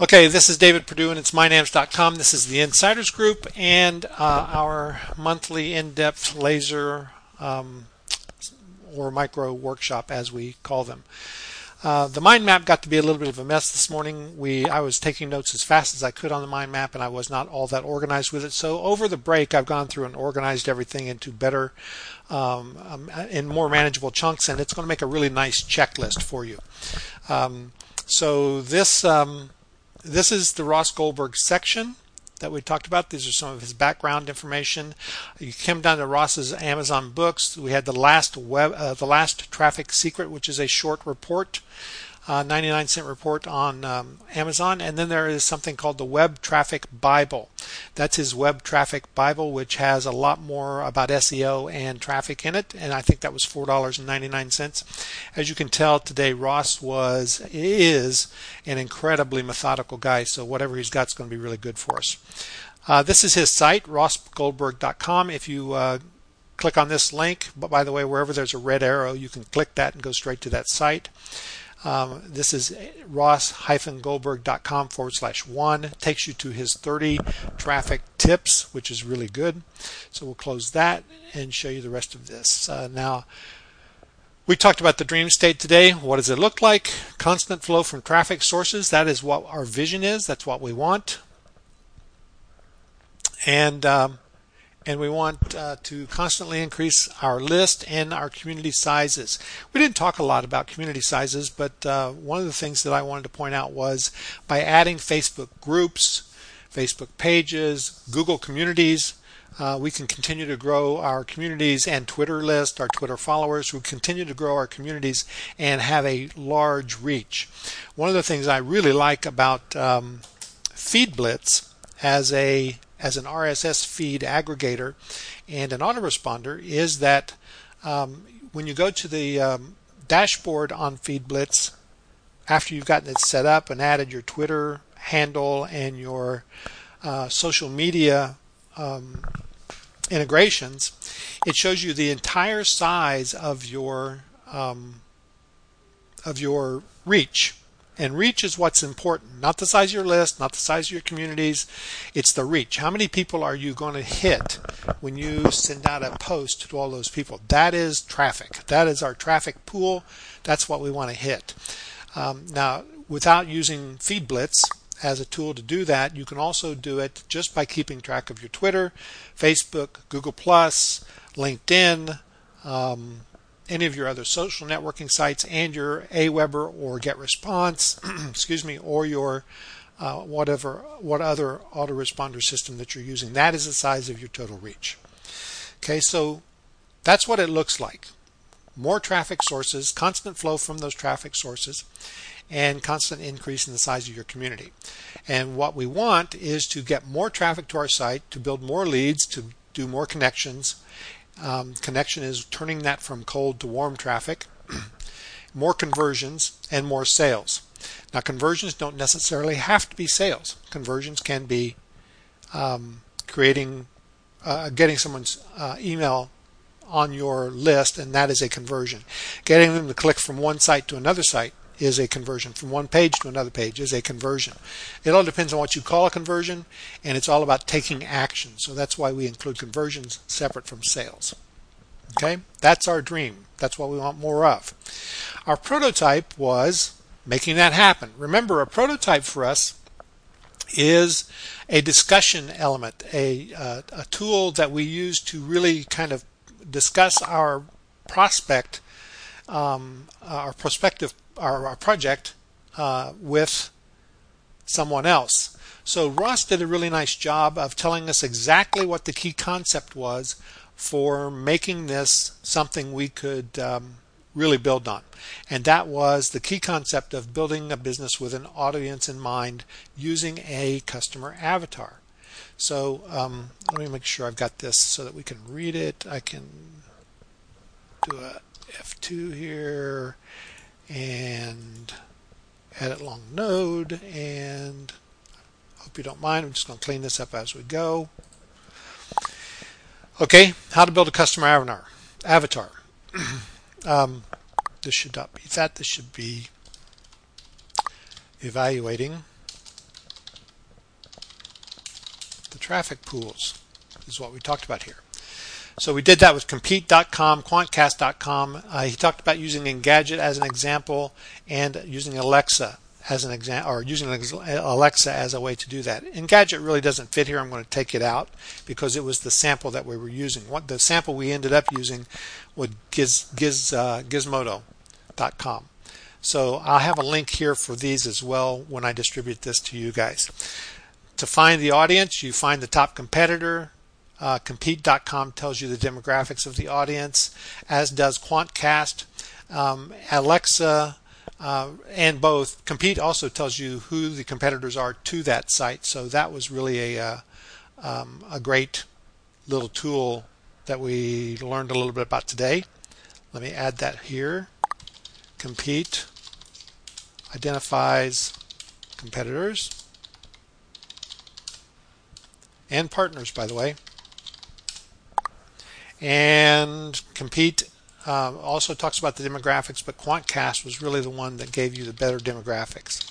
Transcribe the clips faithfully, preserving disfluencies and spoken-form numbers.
Okay, this is David Perdue and it's my nams dot com. This is the Insiders Group and uh, our monthly in-depth laser um, or micro workshop, as we call them. Uh, the mind map got to be a little bit of a mess this morning. We I was taking notes as fast as I could on the mind map, and I was not all that organized with it. So over the break, I've gone through and organized everything into better, um, um, in more manageable chunks, and it's going to make a really nice checklist for you. Um, so this. Um, This is the Ross Goldberg section that we talked about. These are some of his background information. You come down to Ross's Amazon books. We had the last web, uh, the last traffic secret, which is a short report, uh, ninety-nine cent report on um, Amazon. And then there is something called the Web Traffic Bible. That's his Web Traffic Bible, which has a lot more about S E O and traffic in it. And I think that was four dollars and ninety-nine cents. As you can tell today, Ross was is an incredibly methodical guy. So whatever he's got is going to be really good for us. Uh, this is his site, ross goldberg dot com. If you uh, click on this link, but by the way, wherever there's a red arrow, you can click that and go straight to that site. Um, this is ross goldberg dot com forward slash one. It takes you to his thirty traffic tips, which is really good. So we'll close that and show you the rest of this. Uh, now, we talked about the dream state today. What does it look like? Constant flow from traffic sources. That is what our vision is. That's what we want. And um, and we want uh, to constantly increase our list and our community sizes. We didn't talk a lot about community sizes, but uh, one of the things that I wanted to point out was by adding Facebook groups, Facebook pages, Google communities, uh, we can continue to grow our communities and Twitter list, our Twitter followers. We continue to grow our communities and have a large reach. One of the things I really like about um, FeedBlitz as a as an R S S feed aggregator and an autoresponder is that um, when you go to the um, dashboard on FeedBlitz, after you've gotten it set up and added your Twitter handle and your uh, social media um, integrations, it shows you the entire size of your um, of your reach. And reach is what's important, not the size of your list, not the size of your communities. It's the reach. How many people are you going to hit when you send out a post to all those people? That is traffic. That is our traffic pool. That's what we want to hit. Um, now, without using FeedBlitz as a tool to do that, you can also do it just by keeping track of your Twitter, Facebook, Google plus, LinkedIn, um, any of your other social networking sites, and your Aweber or GetResponse, excuse me, or your uh, whatever, what other autoresponder system that you're using. That is the size of your total reach. Okay, so that's what it looks like. More traffic sources, constant flow from those traffic sources, and constant increase in the size of your community. And what we want is to get more traffic to our site, to build more leads, to do more connections. Um, connection is turning that from cold to warm traffic, more conversions, and more sales. Now, conversions don't necessarily have to be sales. Conversions can be um, creating, uh, getting someone's uh, email on your list, and that is a conversion. Getting them to click from one site to another site is a conversion. From one page to another page is a conversion. It all depends on what you call a conversion, and it's all about taking action. So that's why we include conversions separate from sales. Okay, that's our dream. That's what we want more of. Our prototype was making that happen. Remember, a prototype for us is a discussion element, a, uh, a tool that we use to really kind of discuss our prospect, um, our prospective Our, our project uh, with someone else. So Ross did a really nice job of telling us exactly what the key concept was for making this something we could um, really build on. And that was the key concept of building a business with an audience in mind using a customer avatar. So um, let me make sure I've got this so that we can read it. I can do a F two here and edit long node, and hope you don't mind. I'm just going to clean this up as we go. Okay, how to build a customer avatar. Avatar. um, this should not be that. This should be evaluating traffic pools is what we talked about here. So we did that with compete dot com, quantcast dot com. Uh, he talked about using Engadget as an example and using Alexa as an example, or using Alexa as a way to do that. Engadget really doesn't fit here. I'm going to take it out because it was the sample that we were using. What the sample we ended up using was Giz, Giz, uh, gizmodo dot com. So I'll have a link here for these as well when I distribute this to you guys. To find the audience, you find the top competitor. Uh, compete dot com tells you the demographics of the audience, as does Quantcast. Um, Alexa uh, and both. Compete also tells you who the competitors are to that site. So that was really a, uh, um, a great little tool that we learned a little bit about today. Let me add that here. Compete identifies competitors and partners, by the way. And Compete uh, also talks about the demographics, but Quantcast was really the one that gave you the better demographics.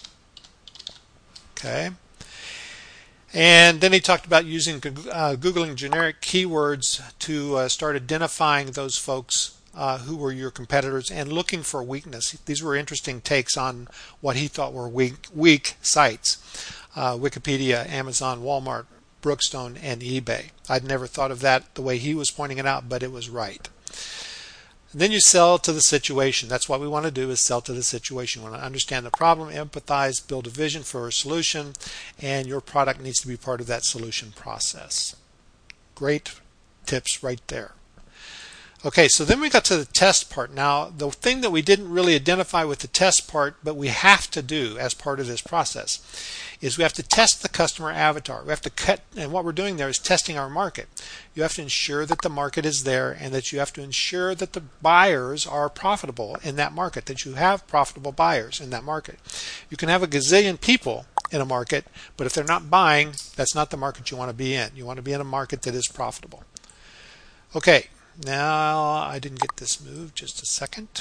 Okay. And then he talked about using uh, Googling generic keywords to uh, start identifying those folks uh, who were your competitors and looking for weakness. These were interesting takes on what he thought were weak, weak sites. Uh, Wikipedia, Amazon, Walmart, Brookstone, and eBay. I'd never thought of that the way he was pointing it out, but it was right. And then you sell to the situation. That's what we want to do, is sell to the situation. We want to understand the problem, empathize, build a vision for a solution, and your product needs to be part of that solution process. Great tips right there. Okay, so then we got to the test part. Now, the thing that we didn't really identify with the test part, but we have to do as part of this process, is we have to test the customer avatar. We have to cut, and what we're doing there is testing our market. You have to ensure that the market is there and that you have to ensure that the buyers are profitable in that market, that you have profitable buyers in that market. You can have a gazillion people in a market, but if they're not buying, that's not the market you want to be in. You want to be in a market that is profitable. Okay. Now, I didn't get this moved, just a second.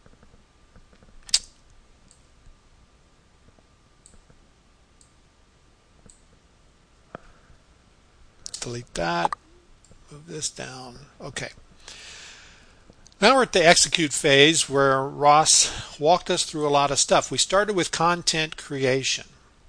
Delete that, move this down. Okay. Now we're at the execute phase where Ross walked us through a lot of stuff. We started with content creation.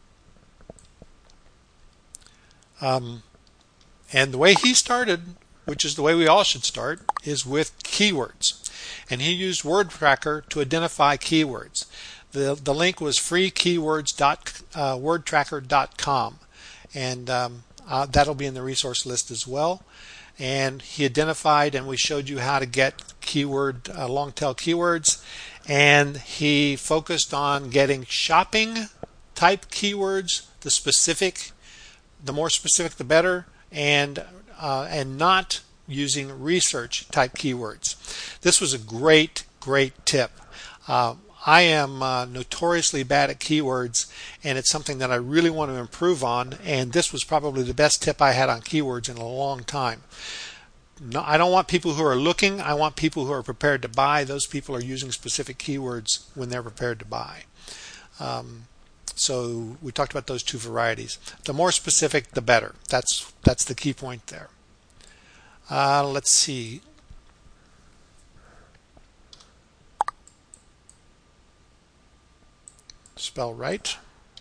Um, and the way he started, which is the way we all should start, is with keywords. And he used WordTracker to identify keywords. The, the link was free keywords dot word tracker dot com. And um, uh, that'll be in the resource list as well. And he identified, and we showed you how to get keyword, uh, long tail keywords. And he focused on getting shopping type keywords, the specific, the more specific the better, and Uh, and not using research type keywords. This was a great, great tip. Uh, I am uh, notoriously bad at keywords, and it's something that I really want to improve on, and this was probably the best tip I had on keywords in a long time. No, I don't want people who are looking. I want people who are prepared to buy. Those people are using specific keywords when they're prepared to buy. Um, So we talked about those two varieties. The more specific, the better. That's that's the key point there. Uh, let's see. Spell right.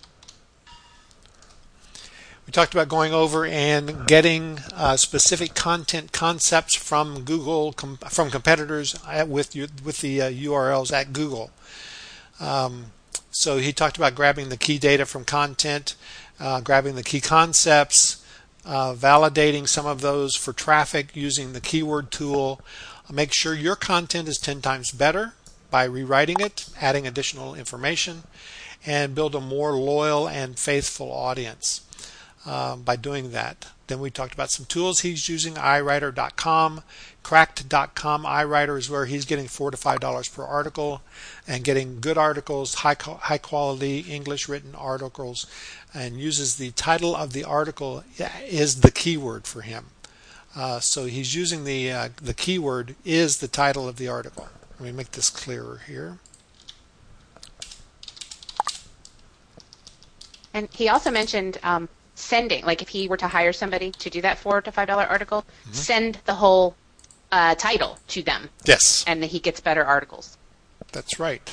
We talked about going over and getting uh, specific content concepts from Google, com from competitors at, with you, with the uh, U R Ls at Google. Um, So he talked about grabbing the key data from content, uh, grabbing the key concepts, uh, validating some of those for traffic using the keyword tool. Make sure your content is ten times better by rewriting it, adding additional information, and build a more loyal and faithful audience uh, by doing that. Then we talked about some tools he's using, i writer dot com, cracked dot com. iWriter is where he's getting four to five dollars per article and getting good articles, high high quality English written articles, and uses the title of the article is the keyword for him. Uh, so he's using the uh, the keyword is the title of the article. Let me make this clearer here. And he also mentioned um, sending, like if he were to hire somebody to do that four to five dollar article, mm-hmm. send the whole uh, title to them. Yes. And he gets better articles. That's right.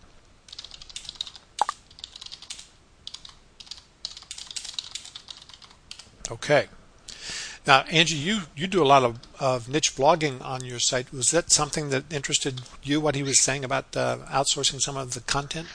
Okay. Now, Angie, you, you do a lot of, of niche blogging on your site. Was that something that interested you, what he was saying about uh, outsourcing some of the content?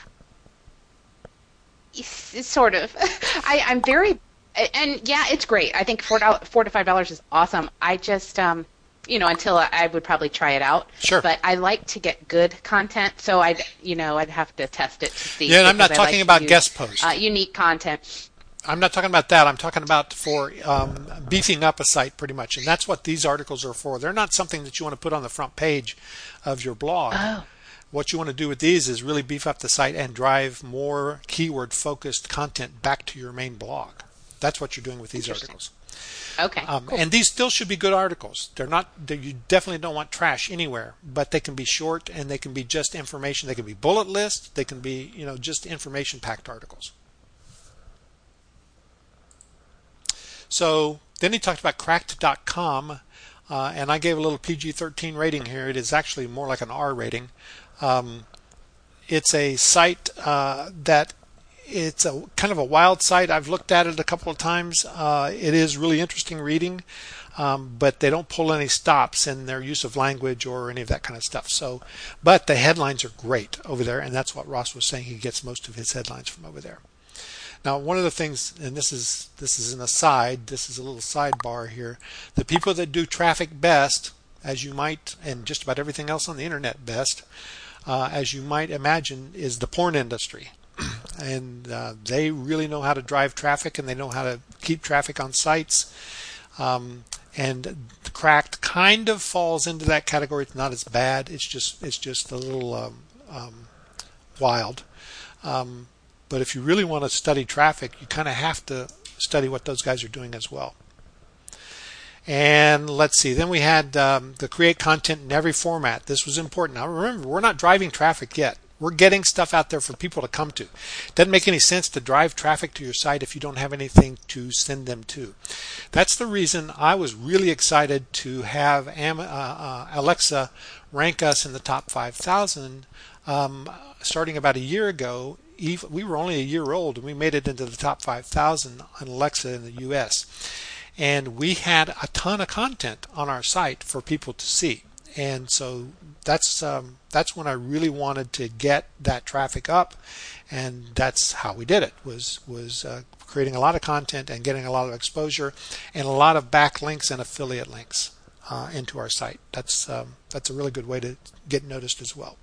It's sort of. I, I'm very, and yeah, it's great. I think four, four to five dollars is awesome. I just, um, you know, until I, I would probably try it out. Sure. But I like to get good content, so I'd, you know, I'd have to test it to see. Yeah, and I'm not talking like about use, guest posts. Uh, unique content. I'm not talking about that. I'm talking about for um, beefing up a site pretty much. And that's what these articles are for. They're not something that you want to put on the front page of your blog. Oh. What you want to do with these is really beef up the site and drive more keyword focused content back to your main blog. That's what you're doing with these articles. Okay. Um, cool. And these still should be good articles. They're not. They're, you definitely don't want trash anywhere. But they can be short and they can be just information. They can be bullet lists. They can be, you know, just information packed articles. So then he talked about cracked dot com, uh, and I gave a little P G thirteen rating here. It is actually more like an R rating. Um, it's a site uh, that it's a kind of a wild site. I've looked at it a couple of times. Uh, it is really interesting reading, um, but they don't pull any stops in their use of language or any of that kind of stuff. So, but the headlines are great over there, and that's what Ross was saying. He gets most of his headlines from over there. Now, one of the things, and this is this is an aside, this is a little sidebar here, the people that do traffic best, as you might, and just about everything else on the internet best, uh, as you might imagine, is the porn industry. And uh, they really know how to drive traffic, and they know how to keep traffic on sites. Um, and Cracked kind of falls into that category. It's not as bad. It's just it's just a little um, um, wild. Um, But if you really want to study traffic, you kind of have to study what those guys are doing as well. And let's see. Then we had um, the create content in every format. This was important. Now remember, we're not driving traffic yet. We're getting stuff out there for people to come to. It doesn't make any sense to drive traffic to your site if you don't have anything to send them to. That's the reason I was really excited to have Am- uh, uh, Alexa rank us in the top five thousand um, starting about a year ago. We were only a year old and we made it into the top five thousand on Alexa in the U S. And we had a ton of content on our site for people to see. And so that's um, that's when I really wanted to get that traffic up, and that's how we did it. Was was uh, creating a lot of content and getting a lot of exposure and a lot of backlinks and affiliate links uh, into our site. That's um, that's a really good way to get noticed as well.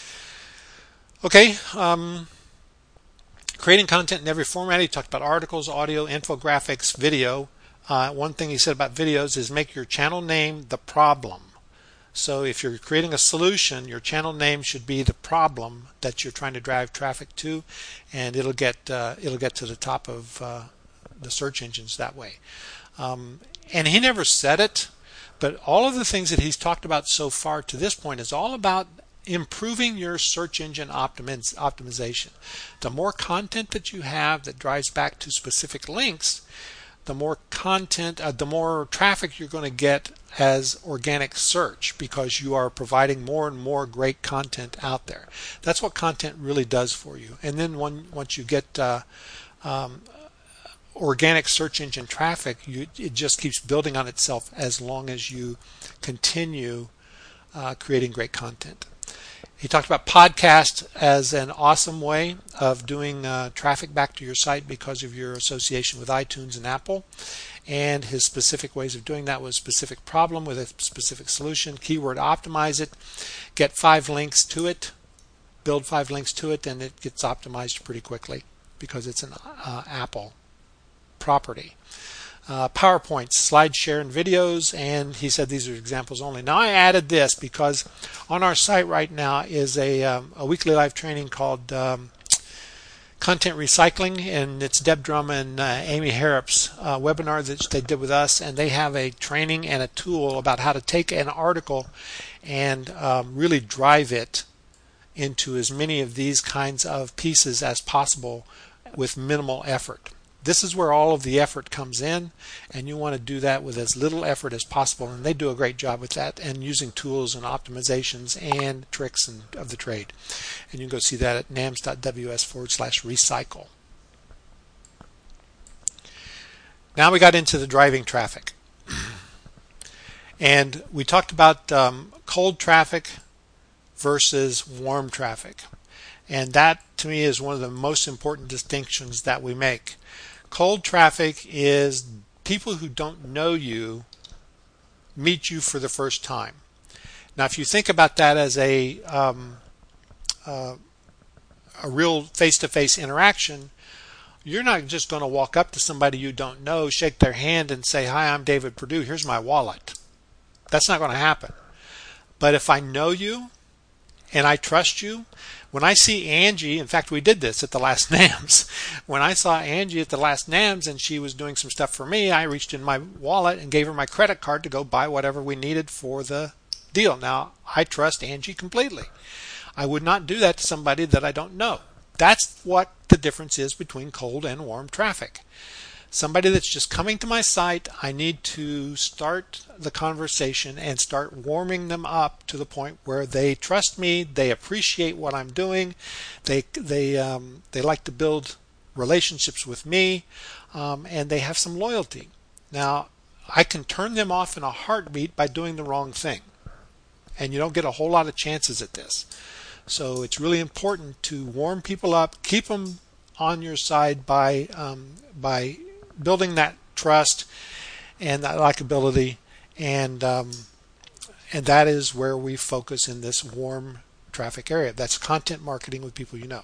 Okay. Um, Creating content in every format. He talked about articles, audio, infographics, video. Uh, one thing he said about videos is make your channel name the problem. So if you're creating a solution, your channel name should be the problem that you're trying to drive traffic to, and it'll get uh, it'll get to the top of uh, the search engines that way. Um, and he never said it, but all of the things that he's talked about so far to this point is all about improving your search engine optimiz- optimization. The more content that you have that drives back to specific links, the more content, uh, the more traffic you're going to get as organic search, because you are providing more and more great content out there. That's what content really does for you. And then when, once you get uh, um, organic search engine traffic, you, it just keeps building on itself as long as you continue uh, creating great content. He talked about podcast as an awesome way of doing uh, traffic back to your site because of your association with iTunes and Apple. And his specific ways of doing that was specific problem with a specific solution, keyword optimize it, get five links to it, build five links to it, and it gets optimized pretty quickly because it's an uh, Apple property. Uh, PowerPoints, slide share, and videos, and he said these are examples only. Now I added this because on our site right now is a, um, a weekly live training called um, Content Recycling, and it's Deb Drum and uh, Amy Harrop's uh, webinar that they did with us, and they have a training and a tool about how to take an article and um, really drive it into as many of these kinds of pieces as possible with minimal effort. This is where all of the effort comes in, and you want to do that with as little effort as possible, and they do a great job with that and using tools and optimizations and tricks and, of the trade. And you can go see that at nams.ws forward slash recycle. Now we got into the driving traffic. And we talked about um, cold traffic versus warm traffic. And that, to me, is one of the most important distinctions that we make. Cold traffic is people who don't know you meet you for the first time. Now, if you think about that as a um, uh, a real face-to-face interaction, you're not just going to walk up to somebody you don't know, shake their hand, and say, "Hi, I'm David Perdue. Here's my wallet." That's not going to happen. But if I know you and I trust you, when I see Angie, in fact, we did this at the last NAMS. When I saw Angie at the last NAMS and she was doing some stuff for me, I reached in my wallet and gave her my credit card to go buy whatever we needed for the deal. Now, I trust Angie completely. I would not do that to somebody that I don't know. That's what the difference is between cold and warm traffic. Somebody that's just coming to my site, I need to start the conversation and start warming them up to the point where they trust me, they appreciate what I'm doing, they they um, they like to build relationships with me, um, and they have some loyalty. Now, I can turn them off in a heartbeat by doing the wrong thing, and you don't get a whole lot of chances at this. So it's really important to warm people up, keep them on your side by um, by building that trust and that likability, and um, and that is where we focus in this warm traffic area. That's content marketing with people you know.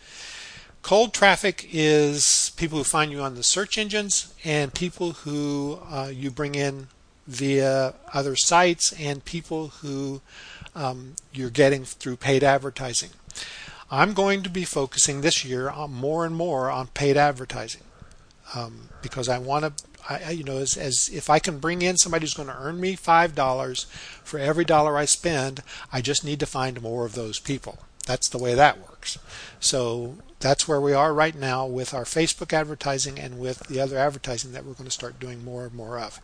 Cold traffic is people who find you on the search engines and people who uh, you bring in via other sites and people who um, you're getting through paid advertising. I'm going to be focusing this year on more and more on paid advertising. Um, because I want to, I, you know, as, as if I can bring in somebody who's going to earn me five dollars for every dollar I spend, I just need to find more of those people. That's the way that works. So that's where we are right now with our Facebook advertising and with the other advertising that we're going to start doing more and more of.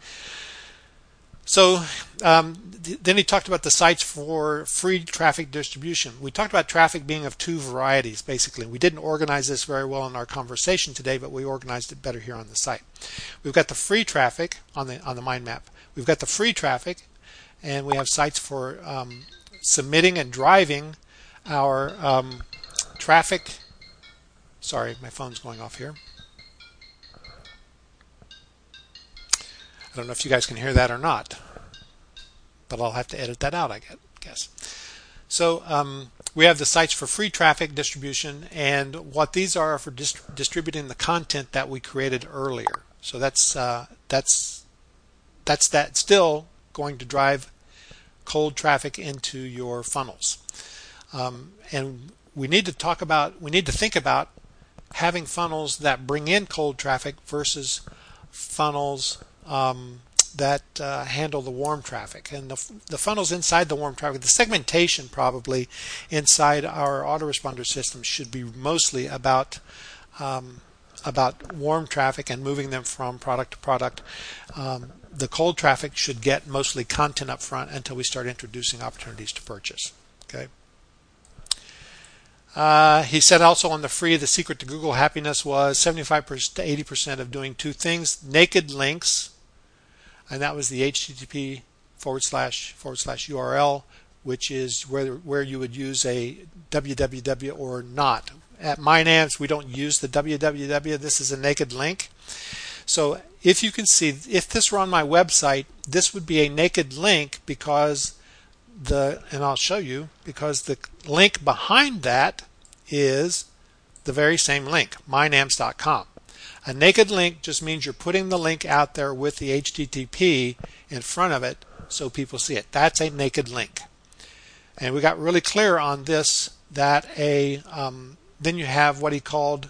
So um, th- then he talked about the sites for free traffic distribution. We talked about traffic being of two varieties, basically. We didn't organize this very well in our conversation today, but we organized it better here on the site. We've got the free traffic on the on the mind map. We've got the free traffic, and we have sites for um, submitting and driving our um, traffic. Sorry, my phone's going off here. I don't know if you guys can hear that or not, but I'll have to edit that out, I guess. So um, we have the sites for free traffic distribution, and what these are for dist- distributing the content that we created earlier. So that's uh, that's that's that still going to drive cold traffic into your funnels. Um, and we need to talk about, we need to think about having funnels that bring in cold traffic versus funnels Um, that uh, handle the warm traffic. And the, the funnels inside the warm traffic, the segmentation probably inside our autoresponder system should be mostly about um, about warm traffic and moving them from product to product. Um, the cold traffic should get mostly content up front until we start introducing opportunities to purchase. Okay. Uh, he said also on the free, the secret to Google happiness was seventy-five to eighty percent of doing two things: naked links, and that was the H T T P forward slash forward slash U R L, which is where where you would use a www or not. At MyNAMS, we don't use the www. This is a naked link. So if you can see, if this were on my website, this would be a naked link because the, and I'll show you, because the link behind that is the very same link, my nams dot com. A naked link just means you're putting the link out there with the H T T P in front of it so people see it. That's a naked link. And we got really clear on this that a um, then you have what he called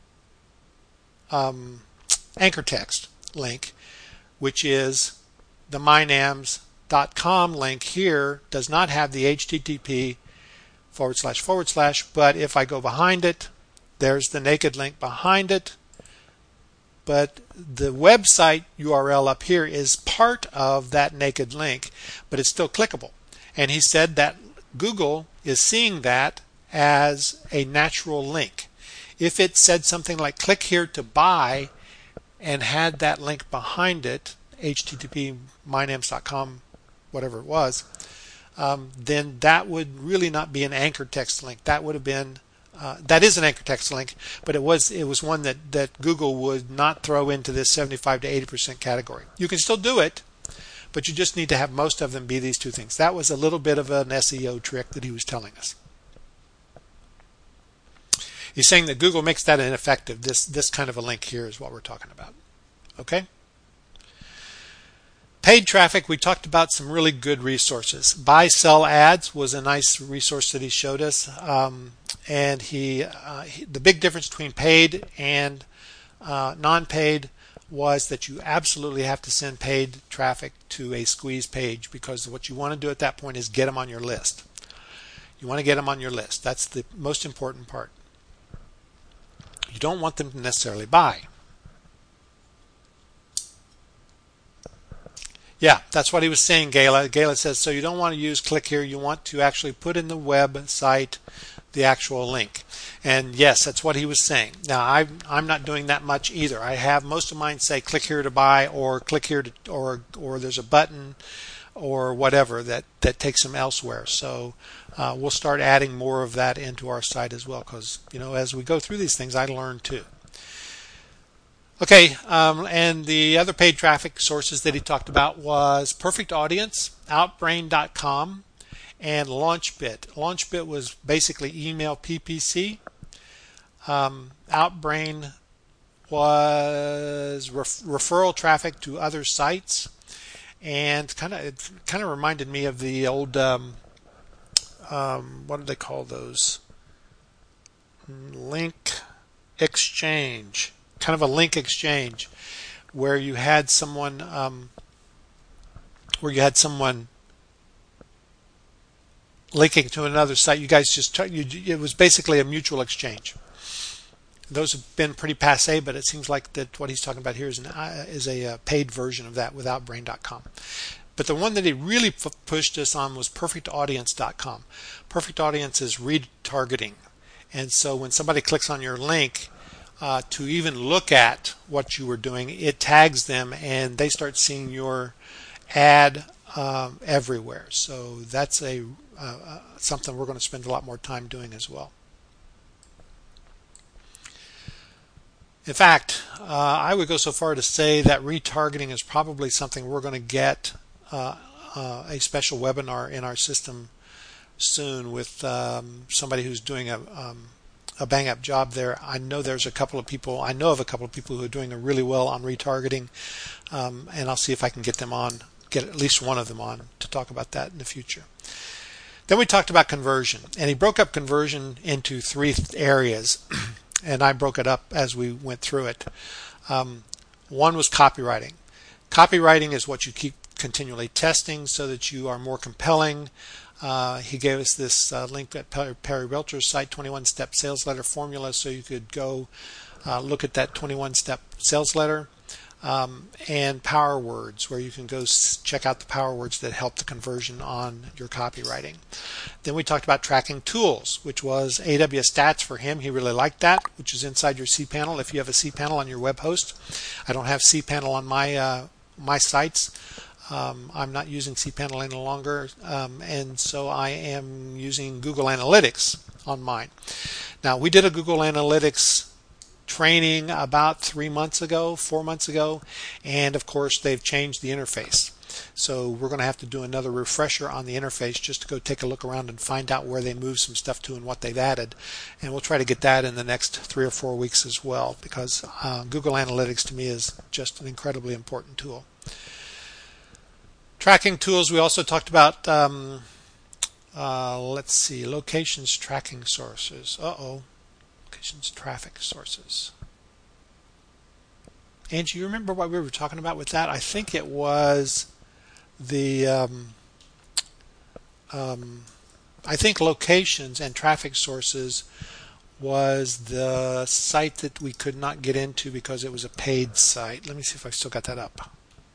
um, anchor text link, which is the my nams dot com link here does not have the H T T P forward slash forward slash, but if I go behind it, there's the naked link behind it. but the website U R L up here is part of that naked link, but it's still clickable. And he said that Google is seeing that as a natural link. If it said something like click here to buy and had that link behind it, H T T P mynamps dot com, whatever it was, um, then that would really not be an anchor text link. That would have been uh, that is an anchor text link, but it was it was one that, that Google would not throw into this seventy-five to eighty percent category. You can still do it, but you just need to have most of them be these two things. That was a little bit of an S E O trick that he was telling us. He's saying that Google makes that ineffective. This this kind of a link here is what we're talking about. Okay? Paid traffic, we talked about some really good resources. Buy Sell Ads was a nice resource that he showed us. Um, and he, uh, he the big difference between paid and uh, non-paid was that you absolutely have to send paid traffic to a squeeze page, because what you want to do at that point is get them on your list. You want to get them on your list. That's the most important part. You don't want them to necessarily buy. Yeah, that's what he was saying, Gala. Gala says, so you don't want to use click here. You want to actually put in the website the actual link. And yes, that's what he was saying. Now, I'm, I'm not doing that much either. I have most of mine say click here to buy, or click here to, or or there's a button or whatever that, that takes them elsewhere. So uh, we'll start adding more of that into our site as well, because, you know, as we go through these things, I learn too. Okay, um, and the other paid traffic sources that he talked about was Perfect Audience, Outbrain dot com, and LaunchBit. LaunchBit was basically email P P C. Um, Outbrain was ref- referral traffic to other sites, and kind of it kind of reminded me of the old um, um, what do they call those? Link exchange. Kind of a link exchange, where you had someone um, where you had someone linking to another site. You guys just you, it was basically a mutual exchange. Those have been pretty passe, but it seems like that what he's talking about here is an uh, is a uh, paid version of that with Outbrain dot com. But the one that he really f- pushed us on was Perfect Audience dot com. Perfect Audience is retargeting, and so when somebody clicks on your link, Uh, to even look at what you were doing, it tags them and they start seeing your ad um, everywhere. So that's a uh, uh, something we're going to spend a lot more time doing as well. In fact, uh, I would go so far to say that retargeting is probably something we're going to get uh, uh, a special webinar in our system soon with um, somebody who's doing a um, a bang up job there. I know there's a couple of people, I know of a couple of people who are doing really well on retargeting, um, and I'll see if I can get them on, get at least one of them on to talk about that in the future. Then we talked about conversion, and he broke up conversion into three areas, and I broke it up as we went through it. Um, one was copywriting. Copywriting is what you keep continually testing so that you are more compelling. Uh, he gave us this uh, link at Perry Welcher's site, twenty-one step sales letter formula, so you could go uh, look at that twenty-one step sales letter, um, and power words, where you can go s- check out the power words that help the conversion on your copywriting. Then we talked about tracking tools, which was A W S Stats for him. He really liked that, which is inside your cPanel. If you have a cPanel on your web host, I don't have cPanel on my uh, my sites. Um, I'm not using cPanel any longer, um, and so I am using Google Analytics on mine. Now, we did a Google Analytics training about three months ago, four months ago, and of course they've changed the interface. So we're going to have to do another refresher on the interface just to go take a look around and find out where they moved some stuff to and what they've added. And we'll try to get that in the next three or four weeks as well, because uh, Google Analytics to me is just an incredibly important tool. Tracking tools, we also talked about, um, uh, let's see, locations tracking sources. Uh-oh. Locations traffic sources. Angie, you remember what we were talking about with that? I think it was the, um, um, I think locations and traffic sources was the site that we could not get into because it was a paid site. Let me see if I've still got that up.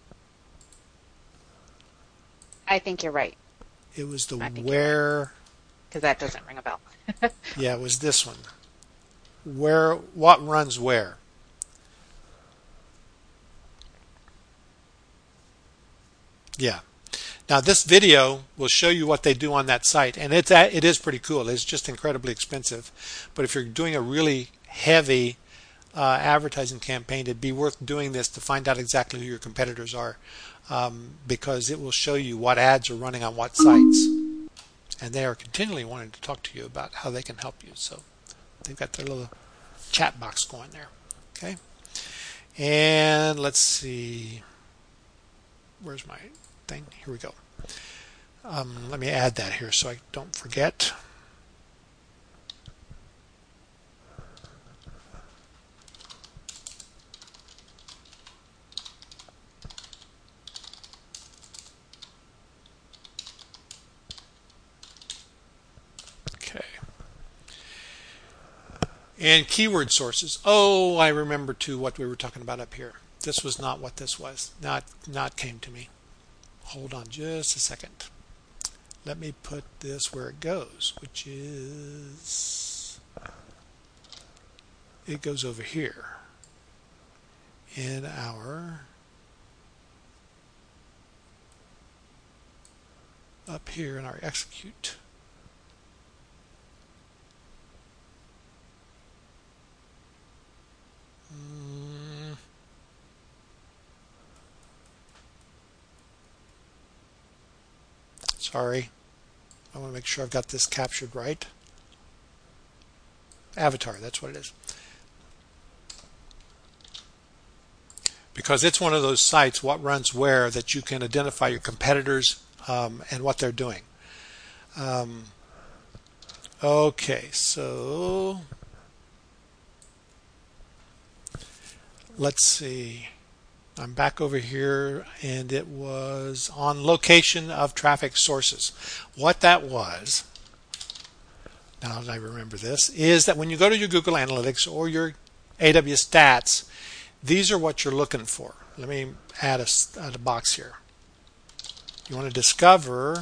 I think you're right. It was the where, because that doesn't ring a bell. yeah, it was this one. Where, what runs where? Yeah. Now this video will show you what they do on that site, and it's it is pretty cool. It's just incredibly expensive, but if you're doing a really heavy uh, advertising campaign, it'd be worth doing this to find out exactly who your competitors are, um, because it will show you what ads are running on what sites, and they are continually wanting to talk to you about how they can help you. So they've got their little chat box going there. Okay, and let's see. Where's my thing? Here we go. Um, let me add that here so I don't forget. Okay. And keyword sources. Oh, I remember too what we were talking about up here. This was not what this was. Not not came to me. Hold on just a second. Let me put this where it goes, which is, it goes over here in our, up here in our execute. Mm. Sorry, I want to make sure I've got this captured right. Avatar, that's what it is. Because it's one of those sites, what runs where, that you can identify your competitors um, and what they're doing. Um, okay, so let's see. I'm back over here, and it was on location of traffic sources. What that was, now that I remember this, is that when you go to your Google Analytics or your A W Stats, these are what you're looking for. Let me add a, add a box here. You want to discover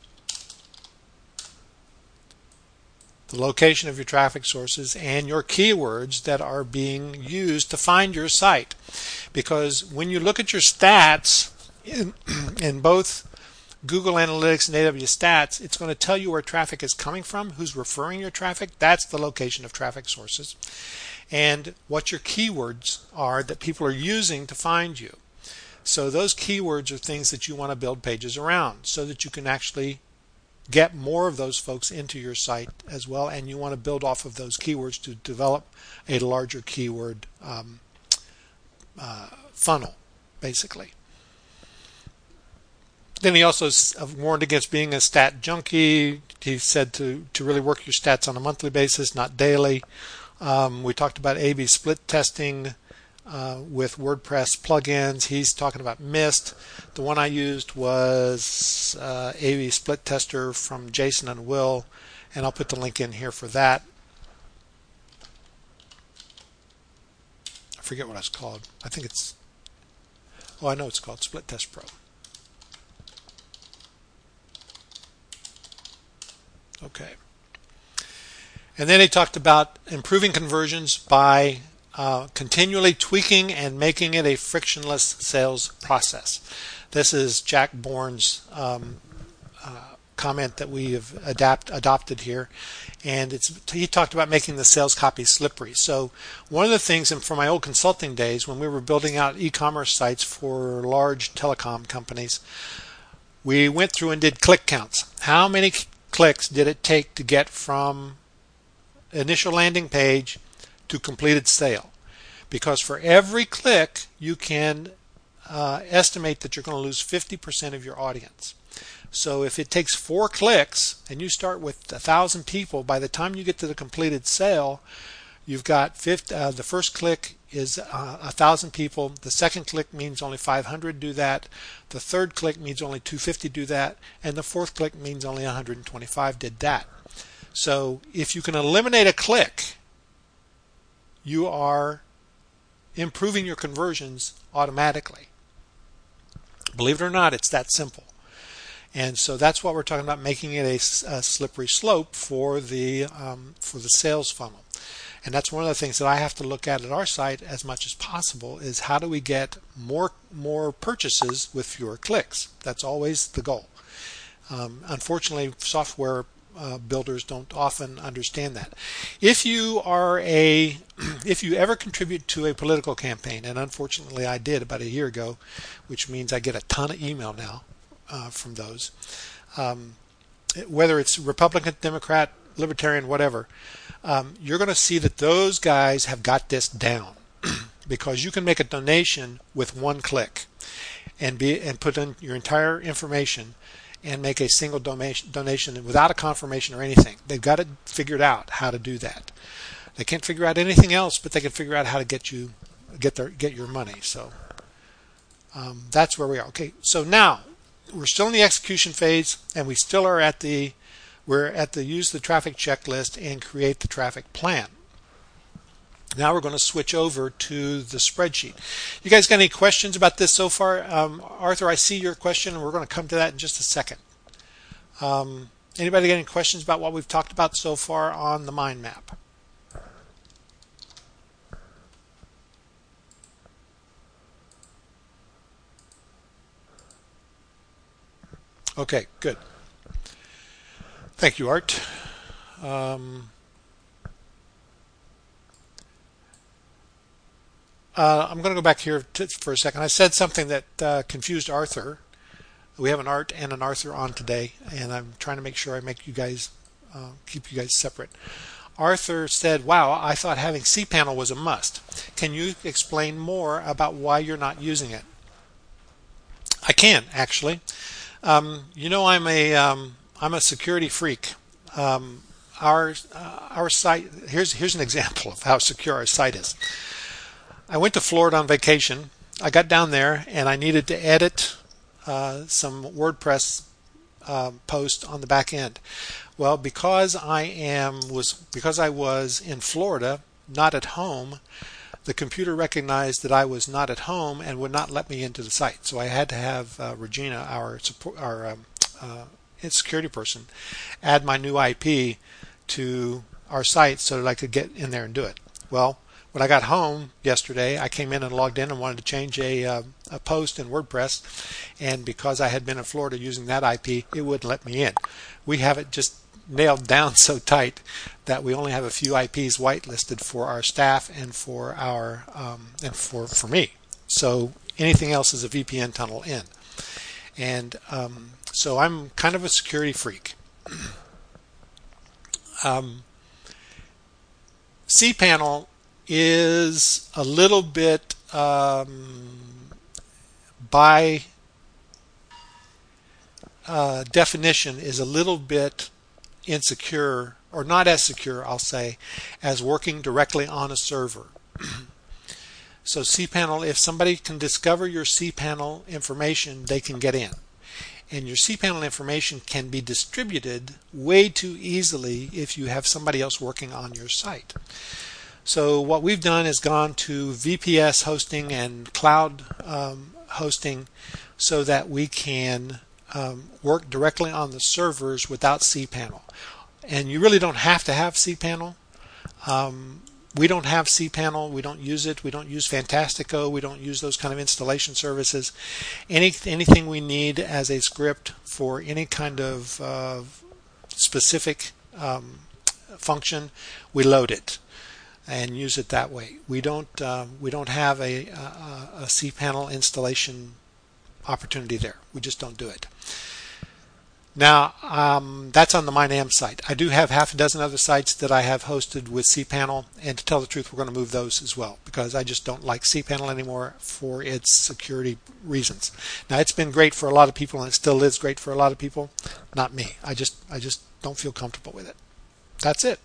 the location of your traffic sources and your keywords that are being used to find your site. Because when you look at your stats in, in both Google Analytics and A W Stats, it's going to tell you where traffic is coming from, who's referring your traffic. That's the location of traffic sources. And what your keywords are that people are using to find you. So those keywords are things that you want to build pages around so that you can actually get more of those folks into your site as well, and you want to build off of those keywords to develop a larger keyword um, uh, funnel, basically. Then he also warned against being a stat junkie. He said to, to really work your stats on a monthly basis, not daily. Um, we talked about A B split testing uh, with WordPress plugins. He's talking about Mist. The one I used was uh, A B Split Tester from Jason and Will, and I'll put the link in here for that. I forget what it's called. I think it's, oh, I know it's called Split Test Pro. Okay. And then he talked about improving conversions by uh, continually tweaking and making it a frictionless sales process. This is Jack Bourne's um, uh, comment that we have adapt, adopted here. And it's, he talked about making the sales copy slippery. So one of the things, and from my old consulting days when we were building out e-commerce sites for large telecom companies, we went through and did click counts. How many clicks did it take to get from initial landing page to completed sale? Because for every click you can uh, estimate that you're going to lose fifty percent of your audience. So if it takes four clicks and you start with a thousand people, by the time you get to the completed sale, you've got fifty, uh, the first click is uh, a thousand people. The second click means only five hundred do that. The third click means only two hundred fifty do that, and the fourth click means only one hundred twenty-five did that. So if you can eliminate a click you are improving your conversions automatically. Believe it or not, it's that simple. And so that's what we're talking about, making it a, a slippery slope for the um, for the sales funnel. And that's one of the things that I have to look at at our site as much as possible is how do we get more more purchases with fewer clicks. That's always the goal. Um, unfortunately, software uh, builders don't often understand that. If you are a if you ever contribute to a political campaign, and unfortunately I did about a year ago, which means I get a ton of email now uh, from those, um, whether it's Republican, Democrat, Libertarian, whatever. Um, you're going to see that those guys have got this down because you can make a donation with one click and be and put in your entire information and make a single donation donation without a confirmation or anything. They've got it figured out how to do that. They can't figure out anything else, but they can figure out how to get you get their get your money. So um, that's where we are. Okay, so now we're still in the execution phase, and we still are at the We're at the use the traffic checklist and create the traffic plan. Now we're going to switch over to the spreadsheet. You guys got any questions about this so far? Um, Arthur, I see your question, and we're going to come to that in just a second. Um, anybody got any questions about what we've talked about so far on the mind map? Okay, good. Thank you, Art. Um, uh, I'm going to go back here to, for a second. I said something that uh, confused Arthur. We have an Art and an Arthur on today, and I'm trying to make sure I make you guys uh, keep you guys separate. Arthur said, "Wow, I thought having cPanel was a must. Can you explain more about why you're not using it?" I can actually. Um, you know, I'm a um, I'm a security freak. Um, our uh, our site here's here's an example of how secure our site is. I went to Florida on vacation. I got down there and I needed to edit uh, some WordPress uh, post on the back end. Well, because I am was because I was in Florida, not at home, the computer recognized that I was not at home and would not let me into the site. So I had to have uh, Regina, our support, our um, uh, security person, add my new I P to our site so that I could get in there and do it. Well, when I got home yesterday, I came in and logged in and wanted to change a, uh, a post in WordPress, and because I had been in Florida using that I P, it wouldn't let me in. We have it just nailed down so tight that we only have a few I Ps whitelisted for our staff and for our um, and for for me. So anything else is a V P N tunnel in, and um, so I'm kind of a security freak. um, cPanel is a little bit um, by uh, definition is a little bit insecure, or not as secure, I'll say, as working directly on a server. So cPanel, if somebody can discover your cPanel information, they can get in. And your cPanel information can be distributed way too easily if you have somebody else working on your site. So what we've done is gone to V P S hosting and cloud um, hosting so that we can um, work directly on the servers without cPanel. And you really don't have to have cPanel. Um, we don't have cPanel. We don't use it. We don't use Fantastico. We don't use those kind of installation services. Any anything we need as a script for any kind of uh, specific um, function, we load it and use it that way. We don't uh, we don't have a, a, a cPanel installation opportunity there. We just don't do it. Now, um, that's on the MyNAM site. I do have half a dozen other sites that I have hosted with cPanel, and to tell the truth, we're going to move those as well because I just don't like cPanel anymore for its security reasons. Now, it's been great for a lot of people, and it still is great for a lot of people. Not me. I just I just don't feel comfortable with it. That's it.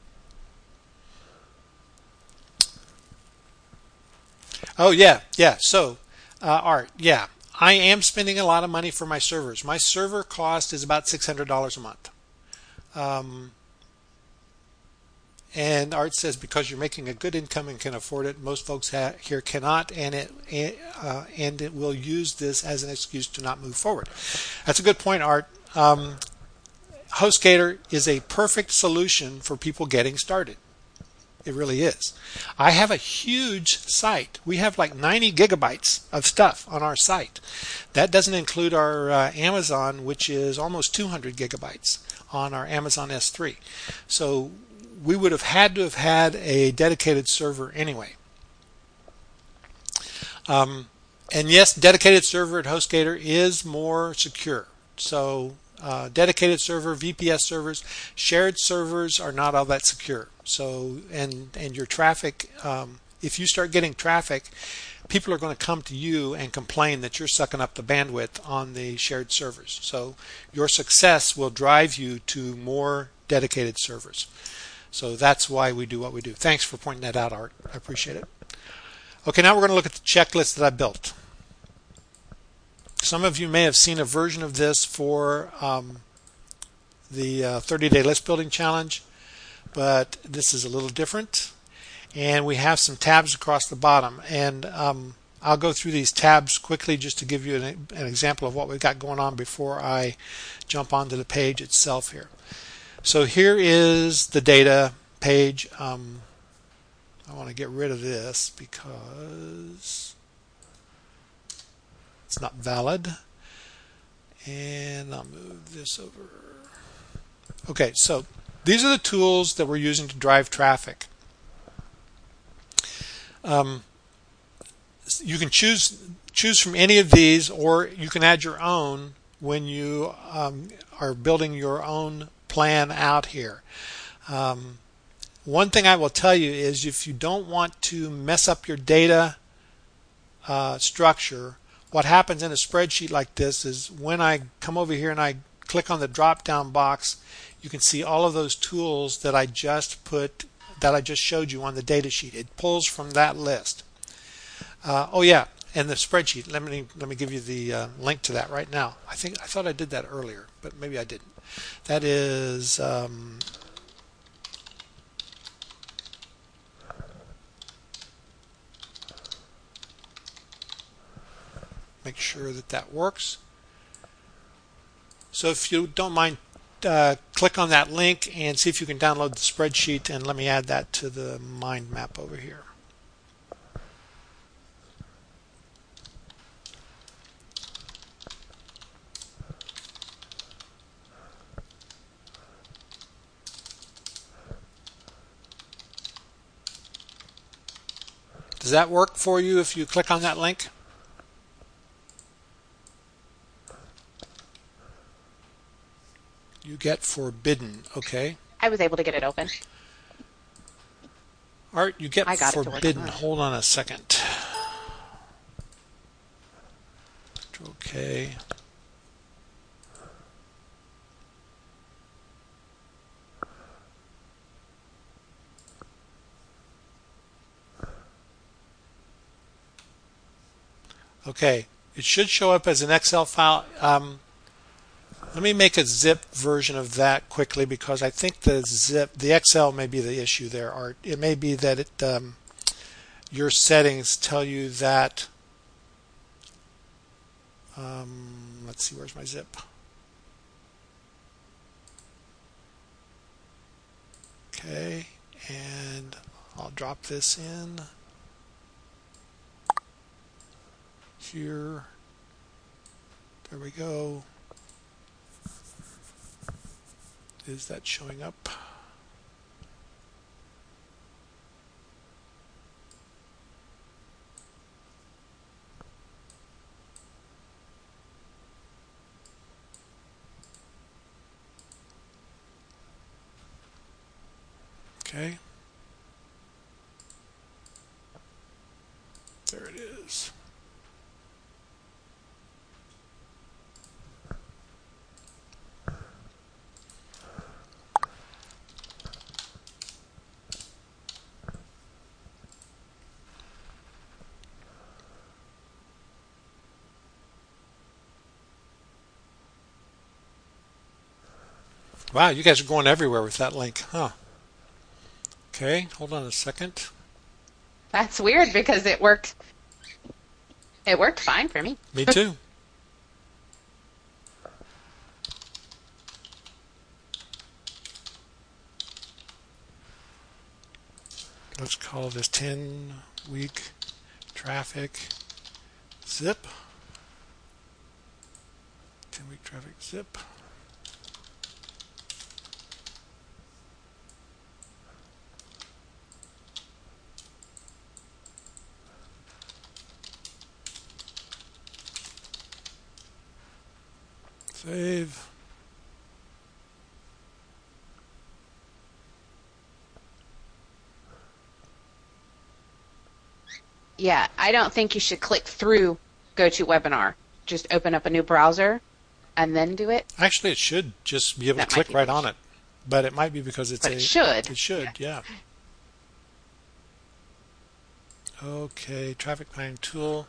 Oh yeah, yeah. So, uh, Art, yeah. I am spending a lot of money for my servers. My server cost is about six hundred dollars a month. Um, And Art says because you're making a good income and can afford it, most folks ha- here cannot, and it uh, and it will use this as an excuse to not move forward. That's a good point, Art. Um, HostGator is a perfect solution for people getting started. It really is. I have a huge site. We have like ninety gigabytes of stuff on our site. That doesn't include our uh, Amazon, which is almost two hundred gigabytes on our Amazon S three. So we would have had to have had a dedicated server anyway. Um, and yes, dedicated server at HostGator is more secure. So uh, dedicated server, V P S servers, shared servers are not all that secure. So and and your traffic, um, if you start getting traffic, people are going to come to you and complain that you're sucking up the bandwidth on the shared servers. So your success will drive you to more dedicated servers. So that's why we do what we do. Thanks for pointing that out, Art. I appreciate it. Okay, now we're going to look at the checklist that I built. Some of you may have seen a version of this for um, the uh, thirty-day list building challenge, but this is a little different. And we have some tabs across the bottom. And um, I'll go through these tabs quickly just to give you an, an example of what we've got going on before I jump onto the page itself here. So here is the data page. Um, I want to get rid of this because it's not valid. And I'll move this over. Okay, so these are the tools that we're using to drive traffic. Um, you can choose choose from any of these, or you can add your own when you um, are building your own plan out here. Um, one thing I will tell you is if you don't want to mess up your data uh, structure, what happens in a spreadsheet like this is when I come over here and I click on the drop down box, you can see all of those tools that I just put that I just showed you on the data sheet. It pulls from that list. Uh, oh yeah, and the spreadsheet. Let me let me give you the uh, link to that right now. I think I thought I did that earlier, but maybe I didn't. That is um, make sure that that works. So if you don't mind, uh, click on that link and see if you can download the spreadsheet, and let me add that to the mind map over here. Does that work for you if you click on that link? You get forbidden, okay. I was able to get it open. Art, you get I got it to forbidden. work. Hold on a second. Okay. Okay, it should show up as an Excel file. Um, let me make a zip version of that quickly because I think the zip, the Excel may be the issue there, Art. It may be that it, um, your settings tell you that. Um, let's see, where's my zip? Okay, and I'll drop this in here. There we go. Is that showing up? Okay. There it is. Wow, you guys are going everywhere with that link, huh? Okay, hold on a second. That's weird because it worked. It worked fine for me. Me too. Let's call this ten week traffic zip. ten week traffic zip. Save. Yeah, I don't think you should click through GoToWebinar. Just open up a new browser and then do it. Actually, it should just be able That to might click be right the on issue. it, but it might be because it's But a. it should. It should, yeah. Okay, traffic planning tool.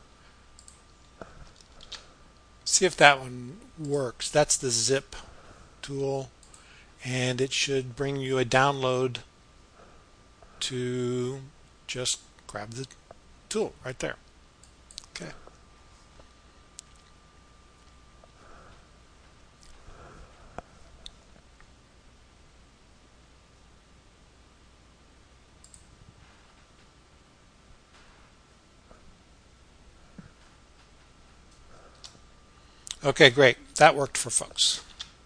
See if that one works. That's the zip tool, and it should bring you a download to just grab the tool right there. Okay. Okay, great. That worked for folks.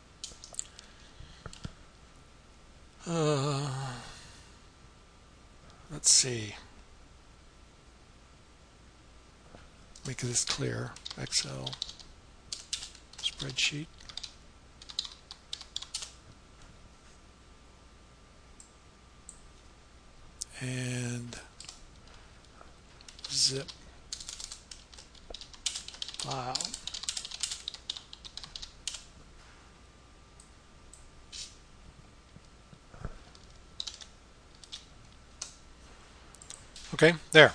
Uh, let's see. Make this clear. Excel spreadsheet. And zip file. Okay, there.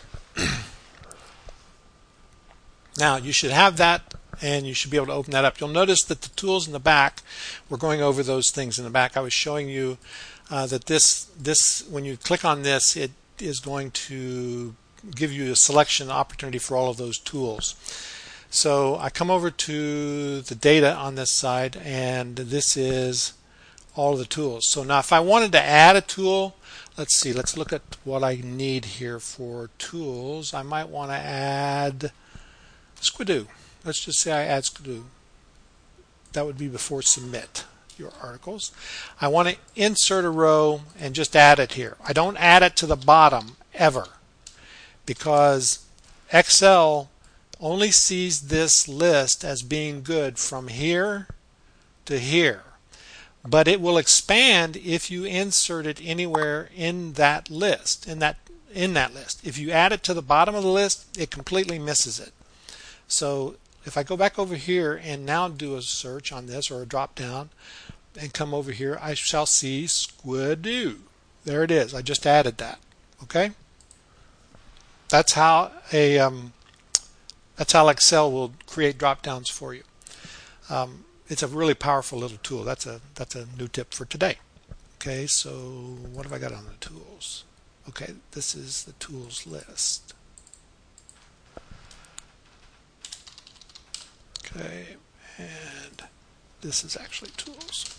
Now you should have that, and you should be able to open that up. You'll notice that the tools in the back, we're going over those things in the back. I was showing you uh, that this this when you click on this, it is going to give you a selection opportunity for all of those tools. So I come over to the data on this side, and this is all of the tools. So now if I wanted to add a tool, let's see, let's look at what I need here for tools. I might want to add Squidoo. Let's just say I add Squidoo. That would be before submit your articles. I want to insert a row and just add it here. I don't add it to the bottom ever, because Excel only sees this list as being good from here to here. But it will expand if you insert it anywhere in that list, in that in that list. If you add it to the bottom of the list, it completely misses it. So if I go back over here and now do a search on this, or a drop down, and come over here, I shall see Squidoo. There it is. I just added that. Okay? That's how a um, that's how Excel will create drop downs for you. Um, It's a really powerful little tool. That's a that's a new tip for today. Okay, so what have I got on the tools? Okay, this is the tools list. Okay, and this is actually tools.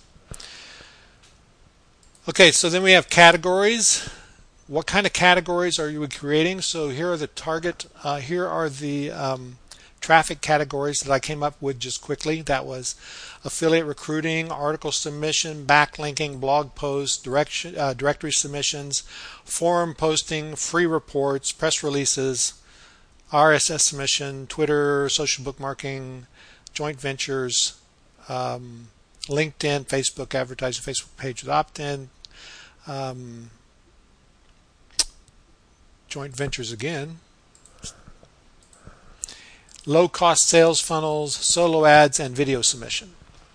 Okay, so then we have categories. What kind of categories are you creating? So here are the target. Uh, here are the um, traffic categories that I came up with just quickly. That was affiliate recruiting, article submission, backlinking, blog posts, direction, uh, directory submissions, forum posting, free reports, press releases, R S S submission, Twitter, social bookmarking, joint ventures, um, LinkedIn, Facebook advertising, Facebook page with opt-in, um, joint ventures again, low-cost sales funnels, solo ads, and video submission.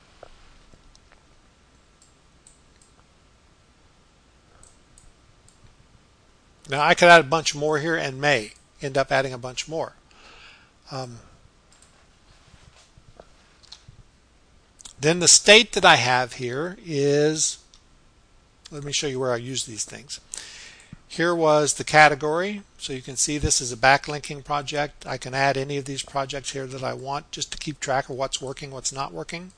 Now I could add a bunch more here, and may end up adding a bunch more. Um, then the state that I have here is, let me show you where I use these things. Here was the category. So you can see this is a backlinking project. I can add any of these projects here that I want just to keep track of what's working, what's not working.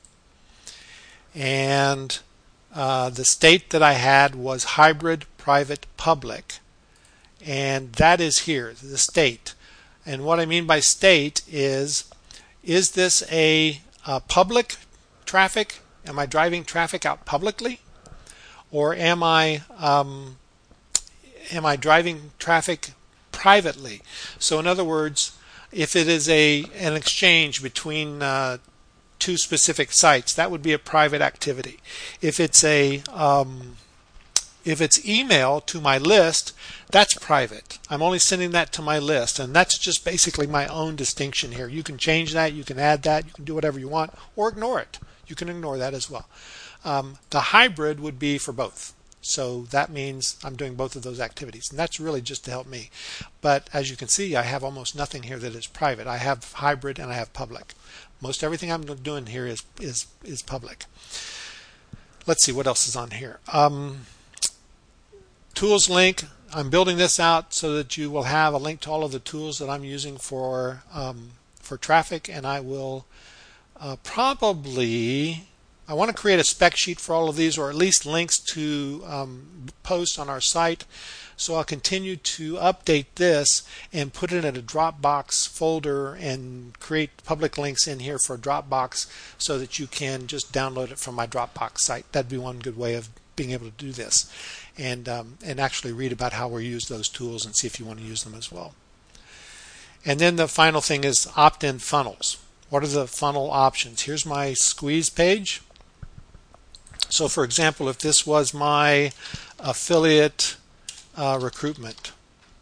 And uh, the state that I had was hybrid private public. And that is here, the state. And what I mean by state is, is this a, a public traffic? Am I driving traffic out publicly? Or am I um, am I driving traffic privately? So in other words, if it is a an exchange between uh, two specific sites, that would be a private activity. If it's a um, if it's email to my list, that's private. I'm only sending that to my list, and that's just basically my own distinction here. You can change that, you can add that, you can do whatever you want, or ignore it. You can ignore that as well. Um, the hybrid would be for both. So that means I'm doing both of those activities, and that's really just to help me. But as you can see, I have almost nothing here that is private. I have hybrid and I have public. Most everything I'm doing here is is is public. Let's see what else is on here. Um, tools link. I'm building this out so that you will have a link to all of the tools that I'm using for um, for traffic, and I will uh, probably. I want to create a spec sheet for all of these, or at least links to um, posts on our site. So I'll continue to update this and put it in a Dropbox folder and create public links in here for Dropbox so that you can just download it from my Dropbox site. That'd be one good way of being able to do this, and um, and actually read about how we use those tools and see if you want to use them as well. And then the final thing is opt-in funnels. What are the funnel options? Here's my squeeze page. So for example, if this was my affiliate uh, recruitment,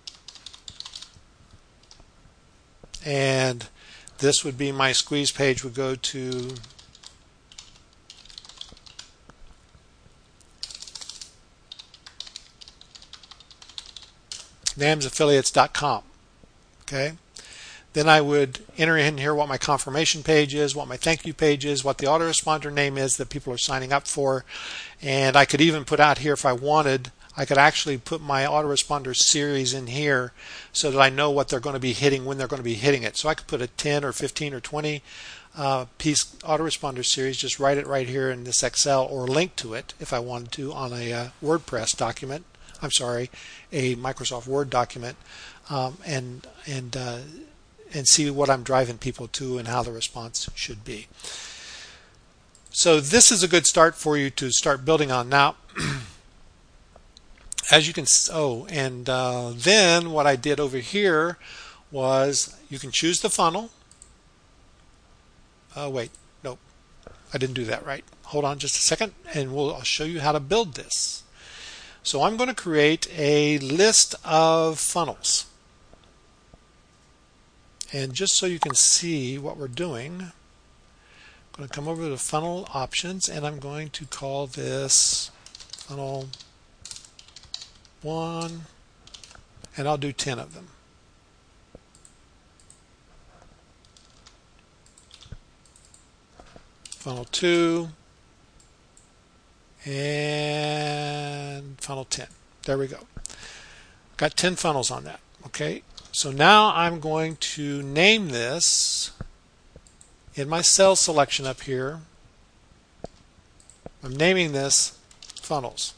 and this would be my squeeze page, would go to nams affiliates dot com. Okay. Then I would enter in here what my confirmation page is, what my thank you page is, what the autoresponder name is that people are signing up for. And I could even put out here, if I wanted, I could actually put my autoresponder series in here so that I know what they're going to be hitting when they're going to be hitting it. So I could put a ten or fifteen or twenty uh, piece autoresponder series, just write it right here in this Excel, or link to it if I wanted to on a uh, WordPress document. I'm sorry, a Microsoft Word document, um, and and uh, and see what I'm driving people to and how the response should be. So this is a good start for you to start building on. Now, as you can, oh, and uh, then what I did over here was you can choose the funnel. Oh, wait, nope, I didn't do that right. Hold on just a second, and we'll I'll show you how to build this. So I'm going to create a list of funnels. And just so you can see what we're doing, I'm going to come over to the funnel options, and I'm going to call this funnel one, and I'll do ten of them. Funnel two, and funnel ten. There we go. Got ten funnels on that. Okay. So now I'm going to name this in my cell selection up here. I'm naming this funnels.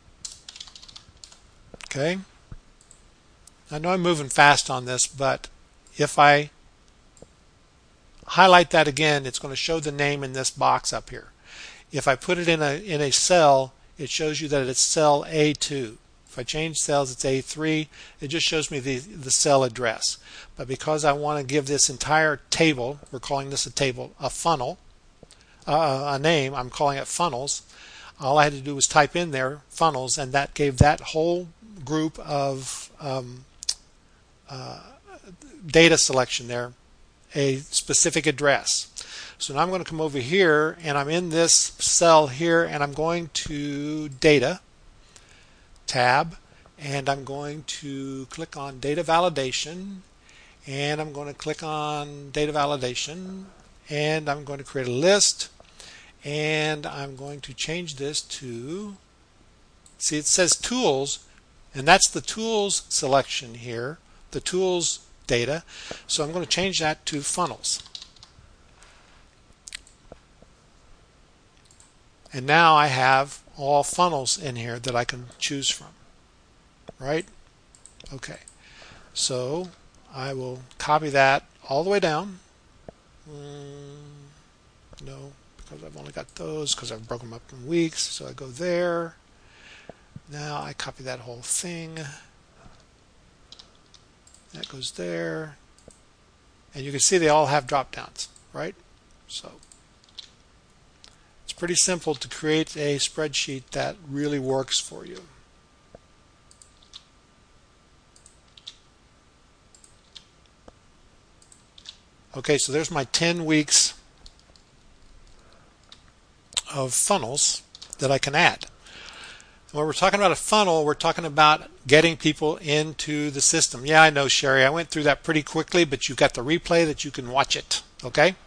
Okay. I know I'm moving fast on this, but if I highlight that again, it's going to show the name in this box up here. If I put it in a in a cell, it shows you that it's cell A two. If I change cells, it's A three. It just shows me the, the cell address. But because I want to give this entire table, we're calling this a table, a funnel, uh, a name, I'm calling it funnels. All I had to do was type in there funnels, and that gave that whole group of um, uh, data selection there a specific address. So now I'm going to come over here, and I'm in this cell here, and I'm going to data tab, and I'm going to click on data validation, and I'm going to click on data validation, and I'm going to create a list, and I'm going to change this to, see, it says tools, And that's the tools selection here, the tools data. So I'm going to change that to funnels. And now I have all funnels in here that I can choose from, right? Okay, so I will copy that all the way down. Mm, no, because I've only got those because I've broken them up in weeks. So I go there. Now I copy that whole thing. That goes there. And you can see they all have drop downs, right? So it's pretty simple to create a spreadsheet that really works for you. Okay, so there's my ten weeks of funnels that I can add. When we're talking about a funnel, we're talking about getting people into the system. Yeah, I know, Sherry, I went through that pretty quickly, but you've got the replay that you can watch it. Okay.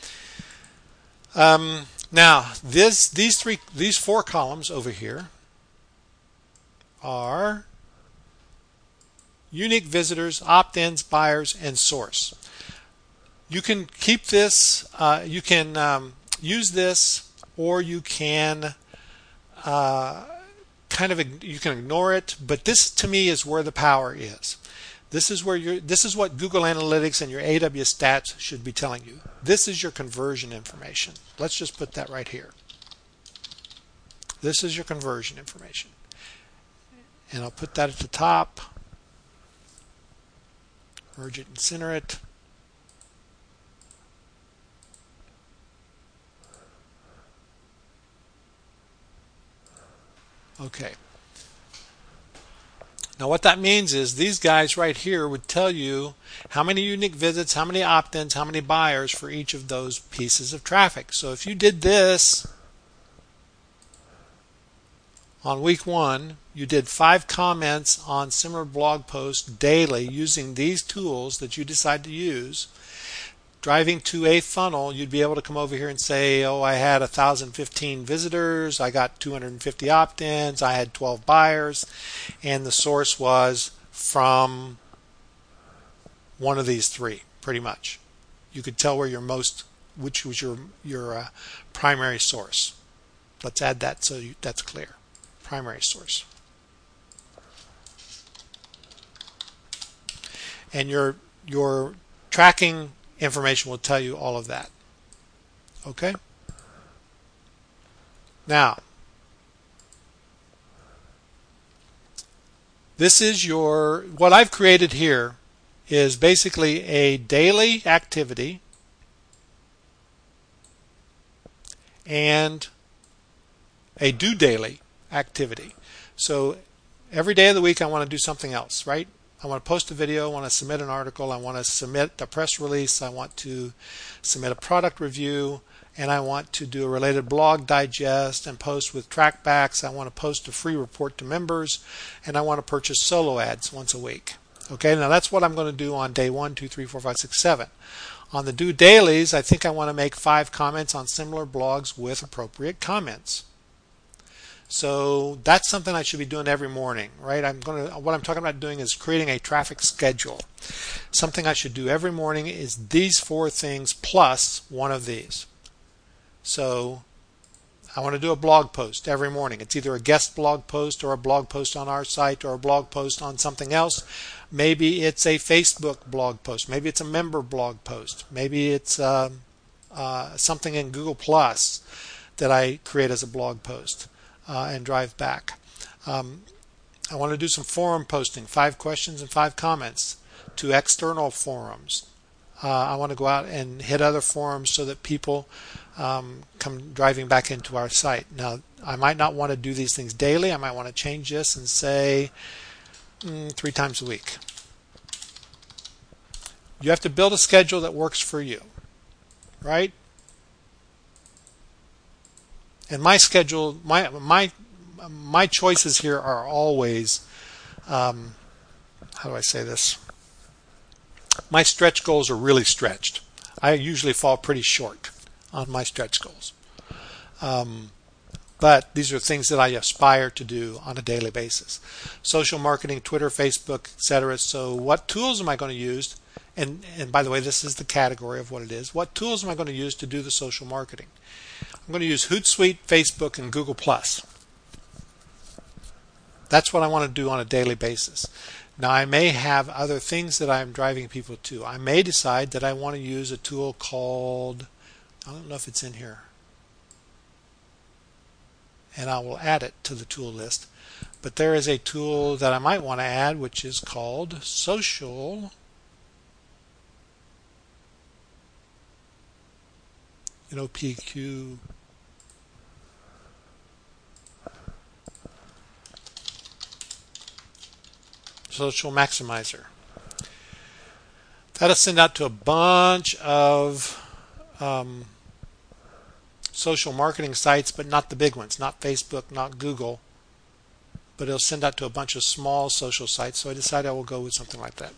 Um, now, this, these three, these four columns over here are unique visitors, opt-ins, buyers, and source. You can keep this, uh, you can um, use this, or you can uh, kind of you can ignore it. But this, to me, is where the power is. This is where you're. This is what Google Analytics and your A W S Stats should be telling you. This is your conversion information. Let's just put that right here. This is your conversion information, and I'll put that at the top. Merge it and center it. Okay. Now what that means is these guys right here would tell you how many unique visits, how many opt-ins, how many buyers for each of those pieces of traffic. So if you did this on week one, you did five comments on similar blog posts daily using these tools that you decide to use. Driving to a funnel, you'd be able to come over here and say, oh, I had one thousand fifteen visitors, I got two hundred fifty opt-ins, I had twelve buyers, and the source was from one of these three, pretty much. You could tell where your most, which was your your uh, primary source. Let's add that so you, that's clear. Primary source. And your your tracking information will tell you all of that. Okay? Now, this is your, what I've created here is basically a daily activity and a due daily activity. So every day of the week I want to do something else, right? I want to post a video, I want to submit an article, I want to submit a press release, I want to submit a product review, and I want to do a related blog digest and post with trackbacks. I want to post a free report to members, and I want to purchase solo ads once a week. Okay, now that's what I'm going to do on day one, two, three, four, five, six, seven. On the due dailies, I think I want to make five comments on similar blogs with appropriate comments. So that's something I should be doing every morning, right? I'm going to, what I'm talking about doing is creating a traffic schedule. Something I should do every morning is these four things plus one of these. So I want to do a blog post every morning. It's either a guest blog post or a blog post on our site or a blog post on something else. Maybe it's a Facebook blog post. Maybe it's a member blog post. Maybe it's uh, uh, something in Google Plus that I create as a blog post. Uh, and drive back. Um, I want to do some forum posting, five questions and five comments to external forums. Uh, I want to go out and hit other forums so that people um, come driving back into our site. Now, I might not want to do these things daily. I might want to change this and say mm, three times a week. You have to build a schedule that works for you, right? And my schedule, my my my choices here are always, um, how do I say this? My stretch goals are really stretched. I usually fall pretty short on my stretch goals. Um, but these are things that I aspire to do on a daily basis. Social marketing, Twitter, Facebook, et cetera. So what tools am I going to use? And, and by the way, this is the category of what it is. What tools am I going to use to do the social marketing? I'm going to use Hootsuite, Facebook, and Google Plus. That's what I want to do on a daily basis. Now, I may have other things that I'm driving people to. I may decide that I want to use a tool called, I don't know if it's in here, and I will add it to the tool list. But there is a tool that I might want to add, which is called Social N O P Q Social Maximizer. That'll send out to a bunch of um, social marketing sites, but not the big ones, not Facebook, not Google, but it'll send out to a bunch of small social sites. So I decided I will go with something like that.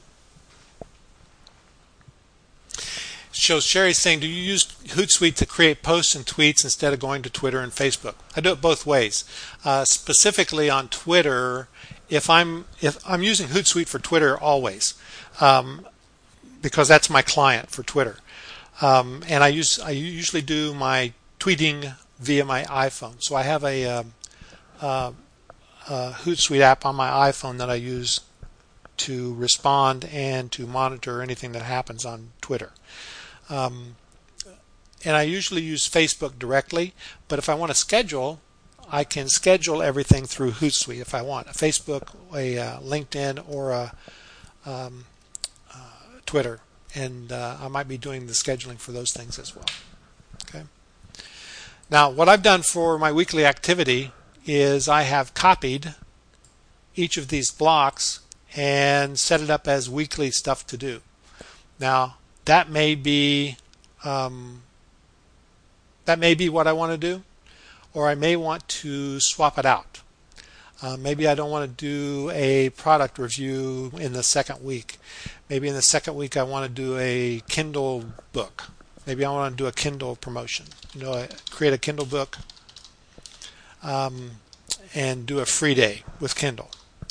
Shows Sherry saying, do you use Hootsuite to create posts and tweets instead of going to Twitter and Facebook? I do it both ways. Uh, specifically on Twitter, if I'm if I'm using Hootsuite for Twitter always, um, because that's my client for Twitter, um, and I use I usually do my tweeting via my iPhone. So I have a, uh, uh, a Hootsuite app on my iPhone that I use to respond and to monitor anything that happens on Twitter. Um, and I usually use Facebook directly, but if I want to schedule, I can schedule everything through Hootsuite if I want. A Facebook, a uh, LinkedIn, or a um, uh, Twitter. And uh, I might be doing the scheduling for those things as well. Okay. Now, what I've done for my weekly activity is I have copied each of these blocks and set it up as weekly stuff to do. Now, that may be um, that may be what I want to do, or I may want to swap it out. Uh, maybe I don't want to do a product review in the second week. Maybe in the second week I want to do a Kindle book. Maybe I want to do a Kindle promotion. You know, create a Kindle book um, and do a free day with Kindle.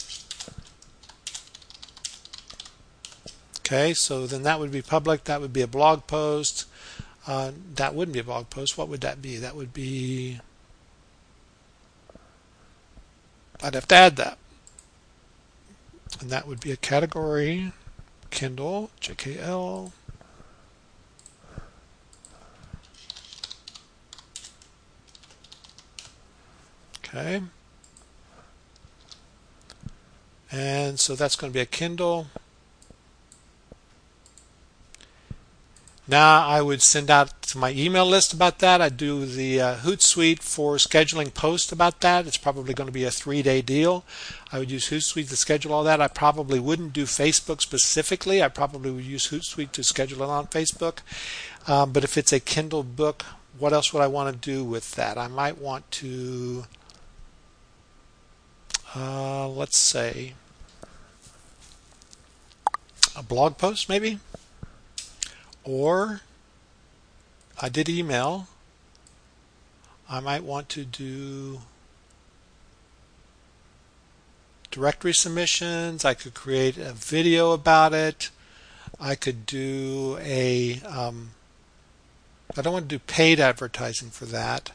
Okay, so then that would be public. That would be a blog post. Uh, that wouldn't be a blog post. What would that be? That would be, I'd have to add that. And that would be a category, Kindle, J K L. Okay. And so that's going to be a Kindle. Now I would send out to my email list about that. I'd do the uh, Hootsuite for scheduling posts about that. It's probably going to be a three-day deal. I would use Hootsuite to schedule all that. I probably wouldn't do Facebook specifically. I probably would use Hootsuite to schedule it on Facebook. Um, but if it's a Kindle book, what else would I want to do with that? I might want to, uh, let's say, a blog post maybe? Or I did email. I might want to do directory submissions. I could create a video about it. I could do a, um, I don't want to do paid advertising for that.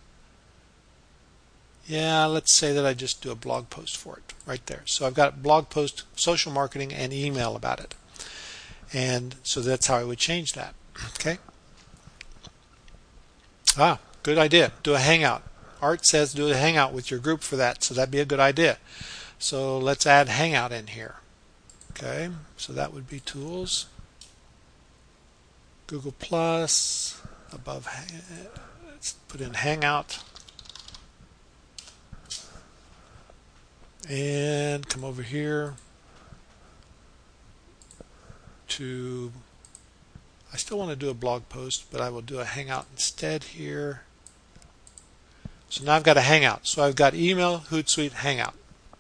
Yeah, let's say that I just do a blog post for it right there. So I've got blog post, social marketing, and email about it. And so that's how I would change that. Okay. Ah, good idea. Do a hangout. Art says do a hangout with your group for that. So that'd be a good idea. So let's add hangout in here. Okay. So that would be tools. Google Plus. Above, let's put in hangout. And come over here to, I still want to do a blog post, but I will do a hangout instead here. So now I've got a hangout. So I've got email, Hootsuite, hangout.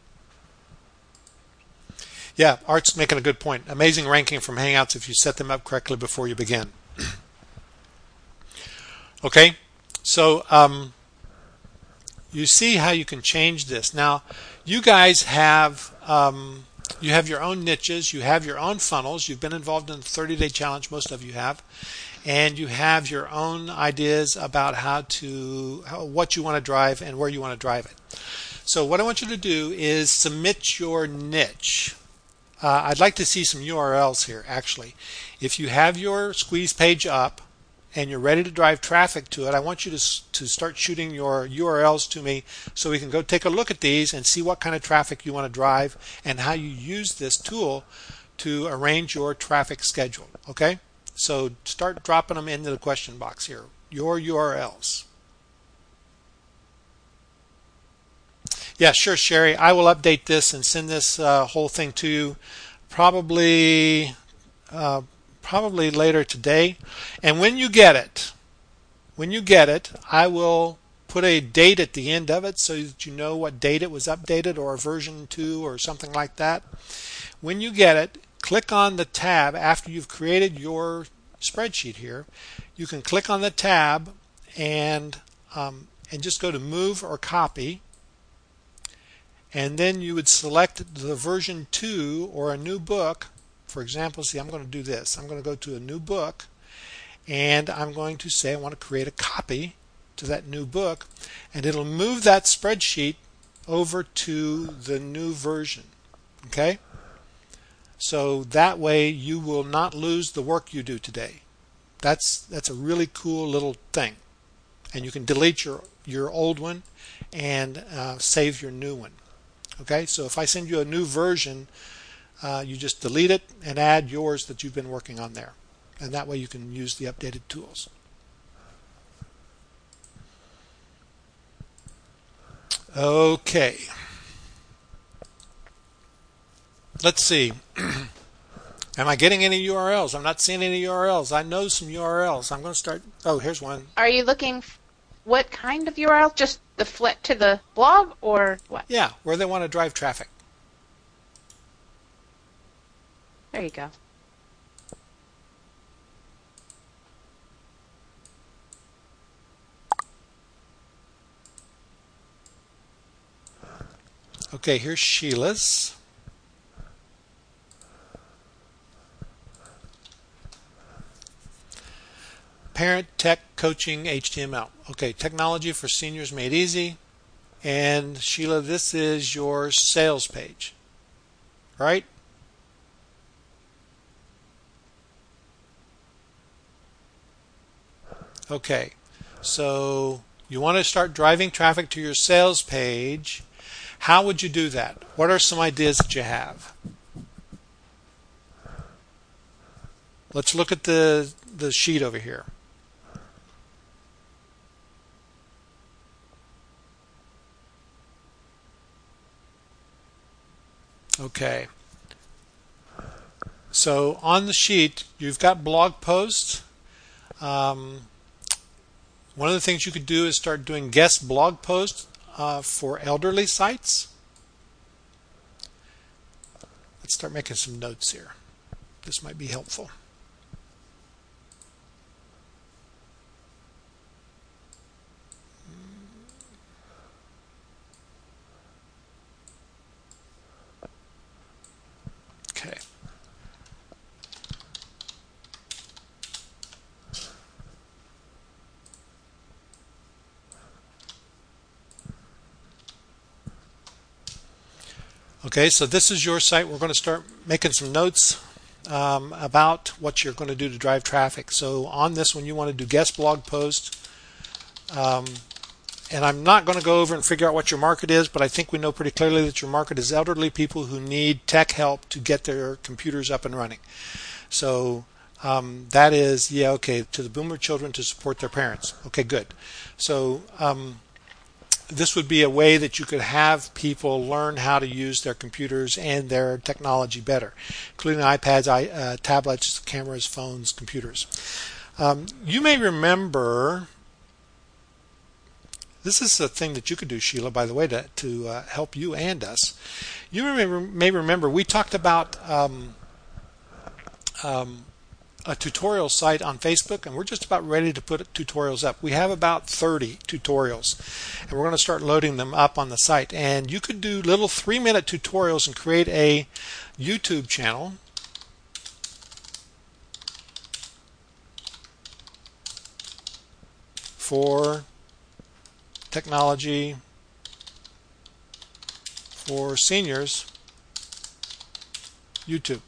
Yeah, Art's making a good point. Amazing ranking from hangouts if you set them up correctly before you begin. Okay, so um, you see how you can change this. Now, you guys have um, you have your own niches, you have your own funnels. You've been involved in the thirty-day challenge, most of you have, and you have your own ideas about how to how, what you want to drive and where you want to drive it. So what I want you to do is submit your niche. Uh, I'd like to see some U R Ls here, actually. If you have your squeeze page up and you're ready to drive traffic to it, I want you to, to start shooting your U R Ls to me so we can go take a look at these and see what kind of traffic you want to drive and how you use this tool to arrange your traffic schedule. Okay? So start dropping them into the question box here, your U R Ls. Yeah, sure, Sherry. I will update this and send this uh, whole thing to you probably uh, probably later today. And when you get it, when you get it, I will put a date at the end of it so that you know what date it was updated, or version two or something like that. When you get it, click on the tab after you've created your spreadsheet here. You can click on the tab and um, and just go to Move or Copy. And then you would select the version two or a new book. For example, see, I'm going to do this. I'm going to go to a new book, and I'm going to say I want to create a copy to that new book, and it'll move that spreadsheet over to the new version. Okay? So that way you will not lose the work you do today. That's that's a really cool little thing. And you can delete your, your old one and uh, save your new one. Okay, so if I send you a new version, uh, you just delete it and add yours that you've been working on there. And that way you can use the updated tools. Okay. Let's see. Am I getting any U R Ls? I'm not seeing any U R Ls. I know some U R Ls. I'm going to start. Oh, here's one. Are you looking what kind of U R L? Just the flip to the blog or what? Yeah, where they want to drive traffic. There you go. Okay, here's Sheila's. Parent Tech Coaching H T M L. Okay, technology for seniors made easy. And Sheila, this is your sales page, right? Okay, so you want to start driving traffic to your sales page. How would you do that? What are some ideas that you have? Let's look at the, the sheet over here. Okay. So on the sheet, you've got blog posts. Um, one of the things you could do is start doing guest blog posts uh, for elderly sites. Let's start making some notes here. This might be helpful. Okay. Okay, so this is your site. We're going to start making some notes um, about what you're going to do to drive traffic. So on this one, you want to do guest blog post. Um, and I'm not going to go over and figure out what your market is, but I think we know pretty clearly that your market is elderly people who need tech help to get their computers up and running. So um, that is, yeah, okay, to the boomer children to support their parents. Okay, good. So um, this would be a way that you could have people learn how to use their computers and their technology better, including iPads, i uh, tablets, cameras, phones, computers. Um, you may remember, this is a thing that you could do, Sheila, by the way, to, to uh, help you and us. You may, may remember we talked about um, um, a tutorial site on Facebook, and we're just about ready to put tutorials up. We have about thirty tutorials, and we're going to start loading them up on the site. And you could do little three-minute tutorials and create a YouTube channel. For technology for seniors YouTube.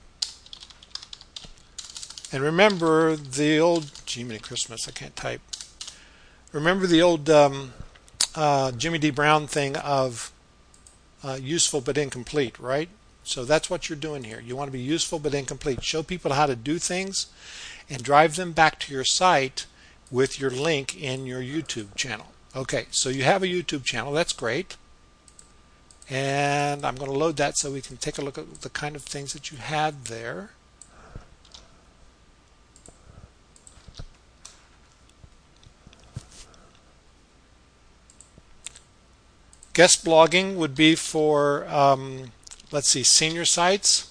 And remember the old, gee, many Christmas, I can't type. Remember the old um, uh, Jimmy D. Brown thing of uh, useful but incomplete, right? So that's what you're doing here. You want to be useful but incomplete. Show people how to do things and drive them back to your site with your link in your YouTube channel. Okay, so you have a YouTube channel. That's great. And I'm going to load that so we can take a look at the kind of things that you had there. Guest blogging would be for, um, let's see, senior sites.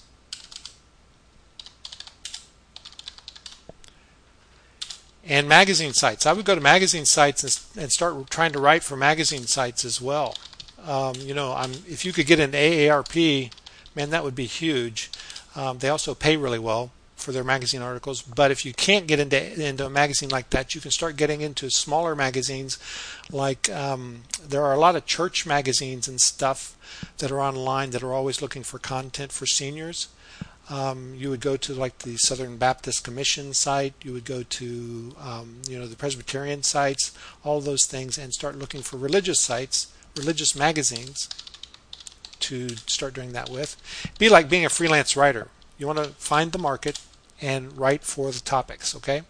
And magazine sites. I would go to magazine sites and, and start trying to write for magazine sites as well. Um, you know, I'm, if you could get into A A R P, man, that would be huge. Um, they also pay really well for their magazine articles. But if you can't get into into a magazine like that, you can start getting into smaller magazines. Like um, there are a lot of church magazines and stuff that are online that are always looking for content for seniors. Um, you would go to like the Southern Baptist Commission site. You would go to um, you know the Presbyterian sites, all those things, and start looking for religious sites, religious magazines to start doing that with. Be like being a freelance writer. You want to find the market and write for the topics. Okay.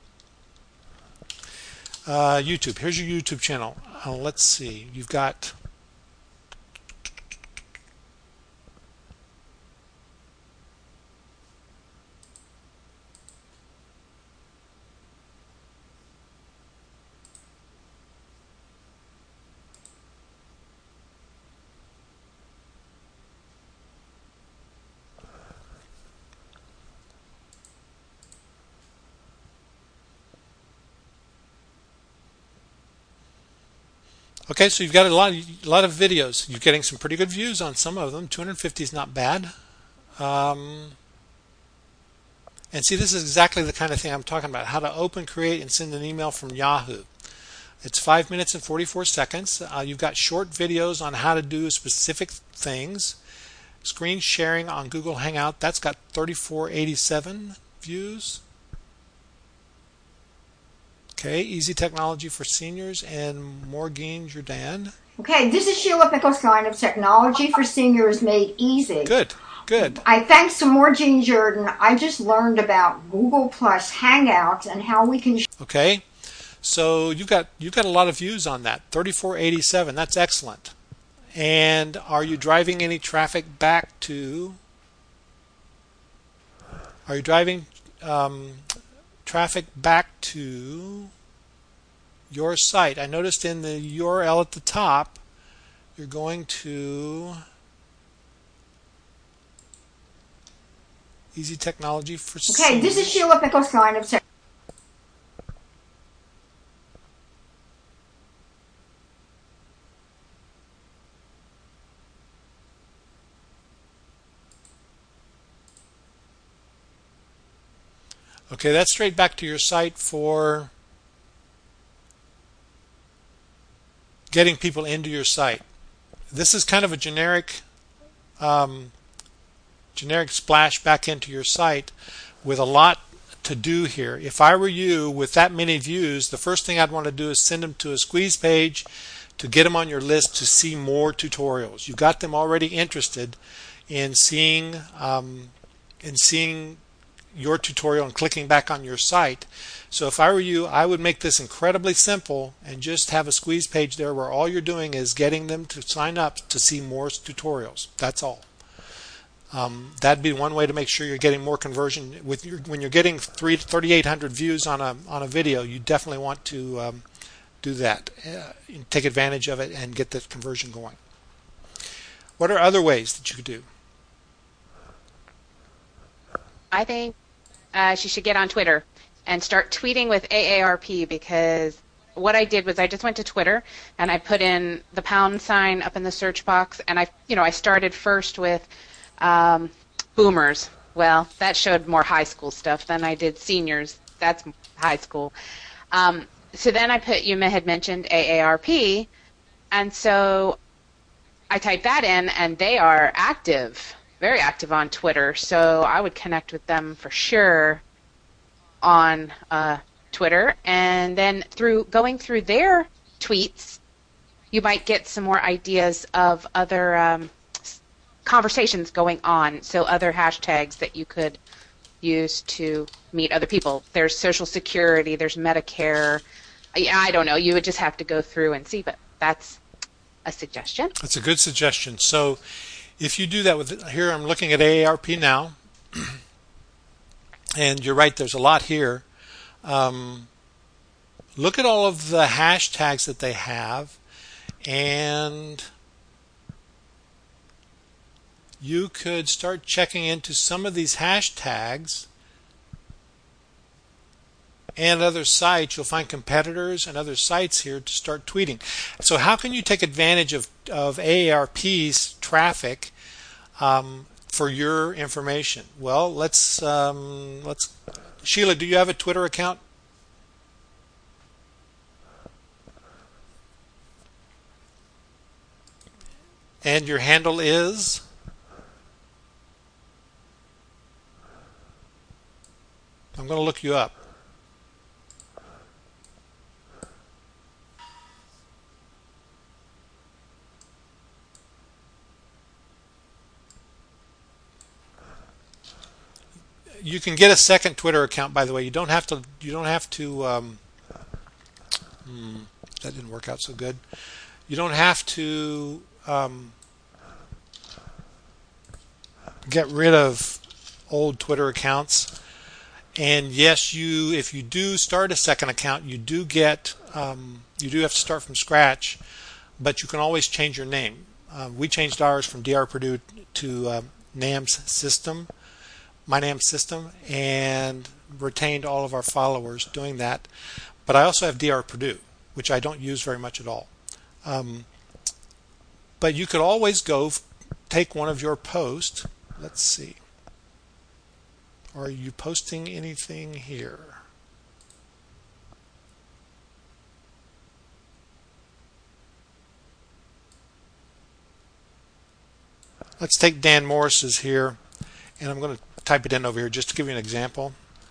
Uh, YouTube. Here's your YouTube channel. Uh, let's see. You've got. Okay, so you've got a lot, a lot of videos. You're getting some pretty good views on some of them. two hundred fifty is not bad. Um, and see, this is exactly the kind of thing I'm talking about. How to open, create, and send an email from Yahoo. It's five minutes and forty-four seconds. Uh, you've got short videos on how to do specific things. Screen sharing on Google Hangout. That's got thirty-four eighty-seven views. Okay, Easy Technology for Seniors and Morgane Jourdan. Okay, this is Sheila Pickelstein of Technology for Seniors Made Easy. Good, good. I thanks to Morgane Jourdan. I just learned about Google Plus Hangouts and how we can. Okay, so you've got you've got a lot of views on that. thirty-four eighty-seven. That's excellent. And are you driving any traffic back to? Are you driving? Um, traffic back to your site. I noticed in the U R L at the top, you're going to Easy Technology for Okay, Seniors. this is Sheila Pickelstein of Tech. Okay, that's straight back to your site for getting people into your site. This is kind of a generic um, generic splash back into your site with a lot to do here. If I were you with that many views, the first thing I'd want to do is send them to a squeeze page to get them on your list to see more tutorials. You've got them already interested in seeing um, in seeing your tutorial and clicking back on your site. So if I were you, I would make this incredibly simple and just have a squeeze page there where all you're doing is getting them to sign up to see more tutorials. That's all. Um, that'd be one way to make sure you're getting more conversion. With your, when you're getting thirty-eight hundred views on a on a video, you definitely want to um, do that. Uh, take advantage of it and get the conversion going. What are other ways that you could do? I think uh, she should get on Twitter. and start tweeting with A A R P, because what I did was I just went to Twitter and I put in the pound sign up in the search box, and I, you know, I started first with um, boomers. Well, that showed more high school stuff than I did seniors. That's high school. Um, so then I put, you had mentioned A A R P, and so I typed that in, and they are active, very active on Twitter. So I would connect with them for sure on uh, Twitter, and then through going through their tweets, you might get some more ideas of other um, conversations going on. So other hashtags that you could use to meet other people. There's Social Security, there's Medicare. I, I don't know. You would just have to go through and see, but that's a suggestion. That's a good suggestion. So if you do that with, here I'm looking at A A R P now, and you're right, there's a lot here. Um, look at all of the hashtags that they have, and you could start checking into some of these hashtags and other sites. You'll find competitors and other sites here to start tweeting. So how can you take advantage of, of A A R P's traffic um, for your information? Well, let's um, let's Sheila, do you have a Twitter account? And your handle is? I'm going to look you up. You can get a second Twitter account, by the way. You don't have to. You don't have to. Um, hmm, that didn't work out so good. You don't have to um, get rid of old Twitter accounts. And yes, you if you do start a second account, you do get um, you do have to start from scratch, but you can always change your name. Uh, we changed ours from D R Purdue to uh, NAMS System. My name system, and retained all of our followers doing that. But I also have D R Purdue, which I don't use very much at all. Um, but you could always go f- take one of your posts. Let's see. Are you posting anything here? Let's take Dan Morris's here, and I'm going to type it in over here just to give you an example.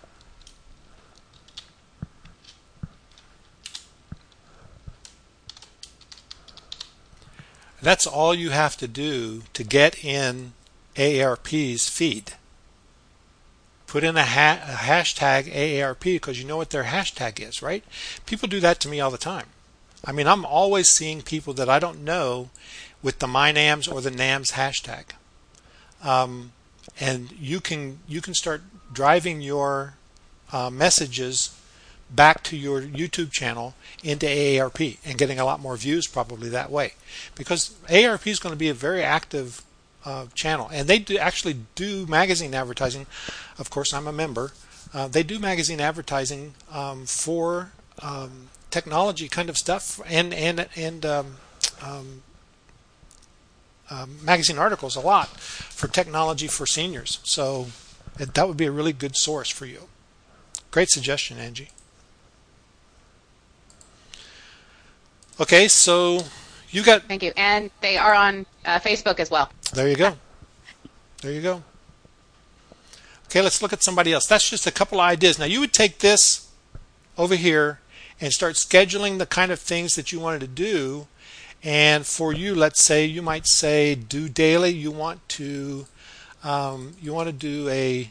That's all you have to do to get in A A R P's feed. Put in a, ha- a hashtag A A R P because you know what their hashtag is, right? People do that to me all the time. I mean, I'm always seeing people that I don't know with the MyNAMS or the NAMS hashtag. Um, and you can you can start driving your uh, messages back to your YouTube channel into A A R P and getting a lot more views probably that way, because A A R P is going to be a very active uh, channel, and they do actually do magazine advertising. Of course, I'm a member. Uh, they do magazine advertising um, for um, technology kind of stuff, and and and um, um, um, magazine articles a lot for technology for seniors. So that would be a really good source for you. Great suggestion, Angie. Okay, so you got. Thank you. And they are on uh, Facebook as well. There you go. There you go. Okay, let's look at somebody else. That's just a couple of ideas. Now, you would take this over here and start scheduling the kind of things that you wanted to do. And for you, let's say you might say do daily. You want to um, you want to do a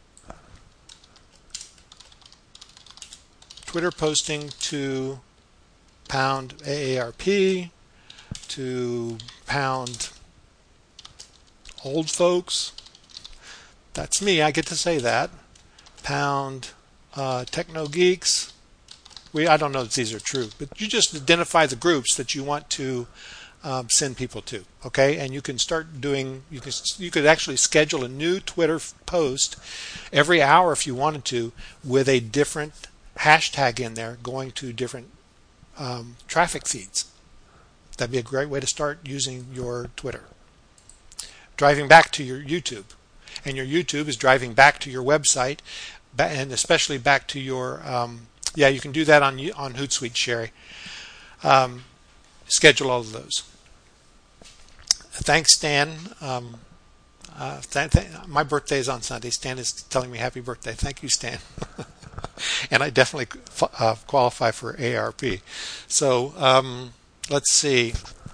Twitter posting to pound A A R P, to pound old folks. That's me. I get to say that. Pound uh, techno geeks. We I don't know if these are true, but you just identify the groups that you want to um, send people to. Okay, and you can start doing. You can you could actually schedule a new Twitter post every hour if you wanted to, with a different hashtag in there, going to different um, traffic feeds. That'd be a great way to start using your Twitter. Driving back to your YouTube, and your YouTube is driving back to your website, and especially back to your. Um, yeah, you can do that on on Hootsuite, Sherry. Um, schedule all of those. Thanks, Stan. Um, uh, th- th- my birthday is on Sunday. Stan is telling me happy birthday. Thank you, Stan. And I definitely uh, qualify for A R P. So um, let's see.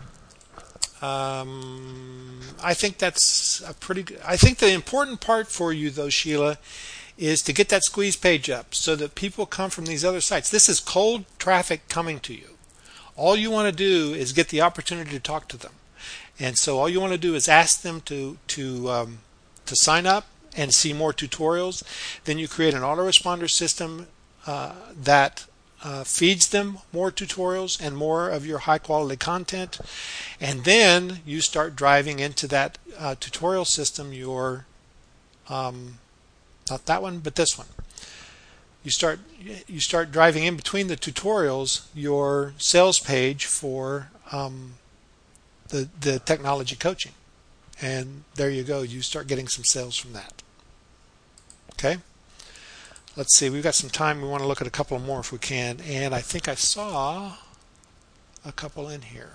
Um, I think that's a pretty good. I think the important part for you, though, Sheila, is to get that squeeze page up so that people come from these other sites. This is cold traffic coming to you. All you want to do is get the opportunity to talk to them. And so all you want to do is ask them to to um, to sign up and see more tutorials. Then you create an autoresponder system uh, that uh, feeds them more tutorials and more of your high quality content. And then you start driving into that uh, tutorial system your um, not that one, but this one. You start you start driving in between the tutorials your sales page for um, the the technology coaching, and there you go. You start getting some sales from that. Okay. Let's see. We've got some time. We want to look at a couple more if we can, and I think I saw a couple in here.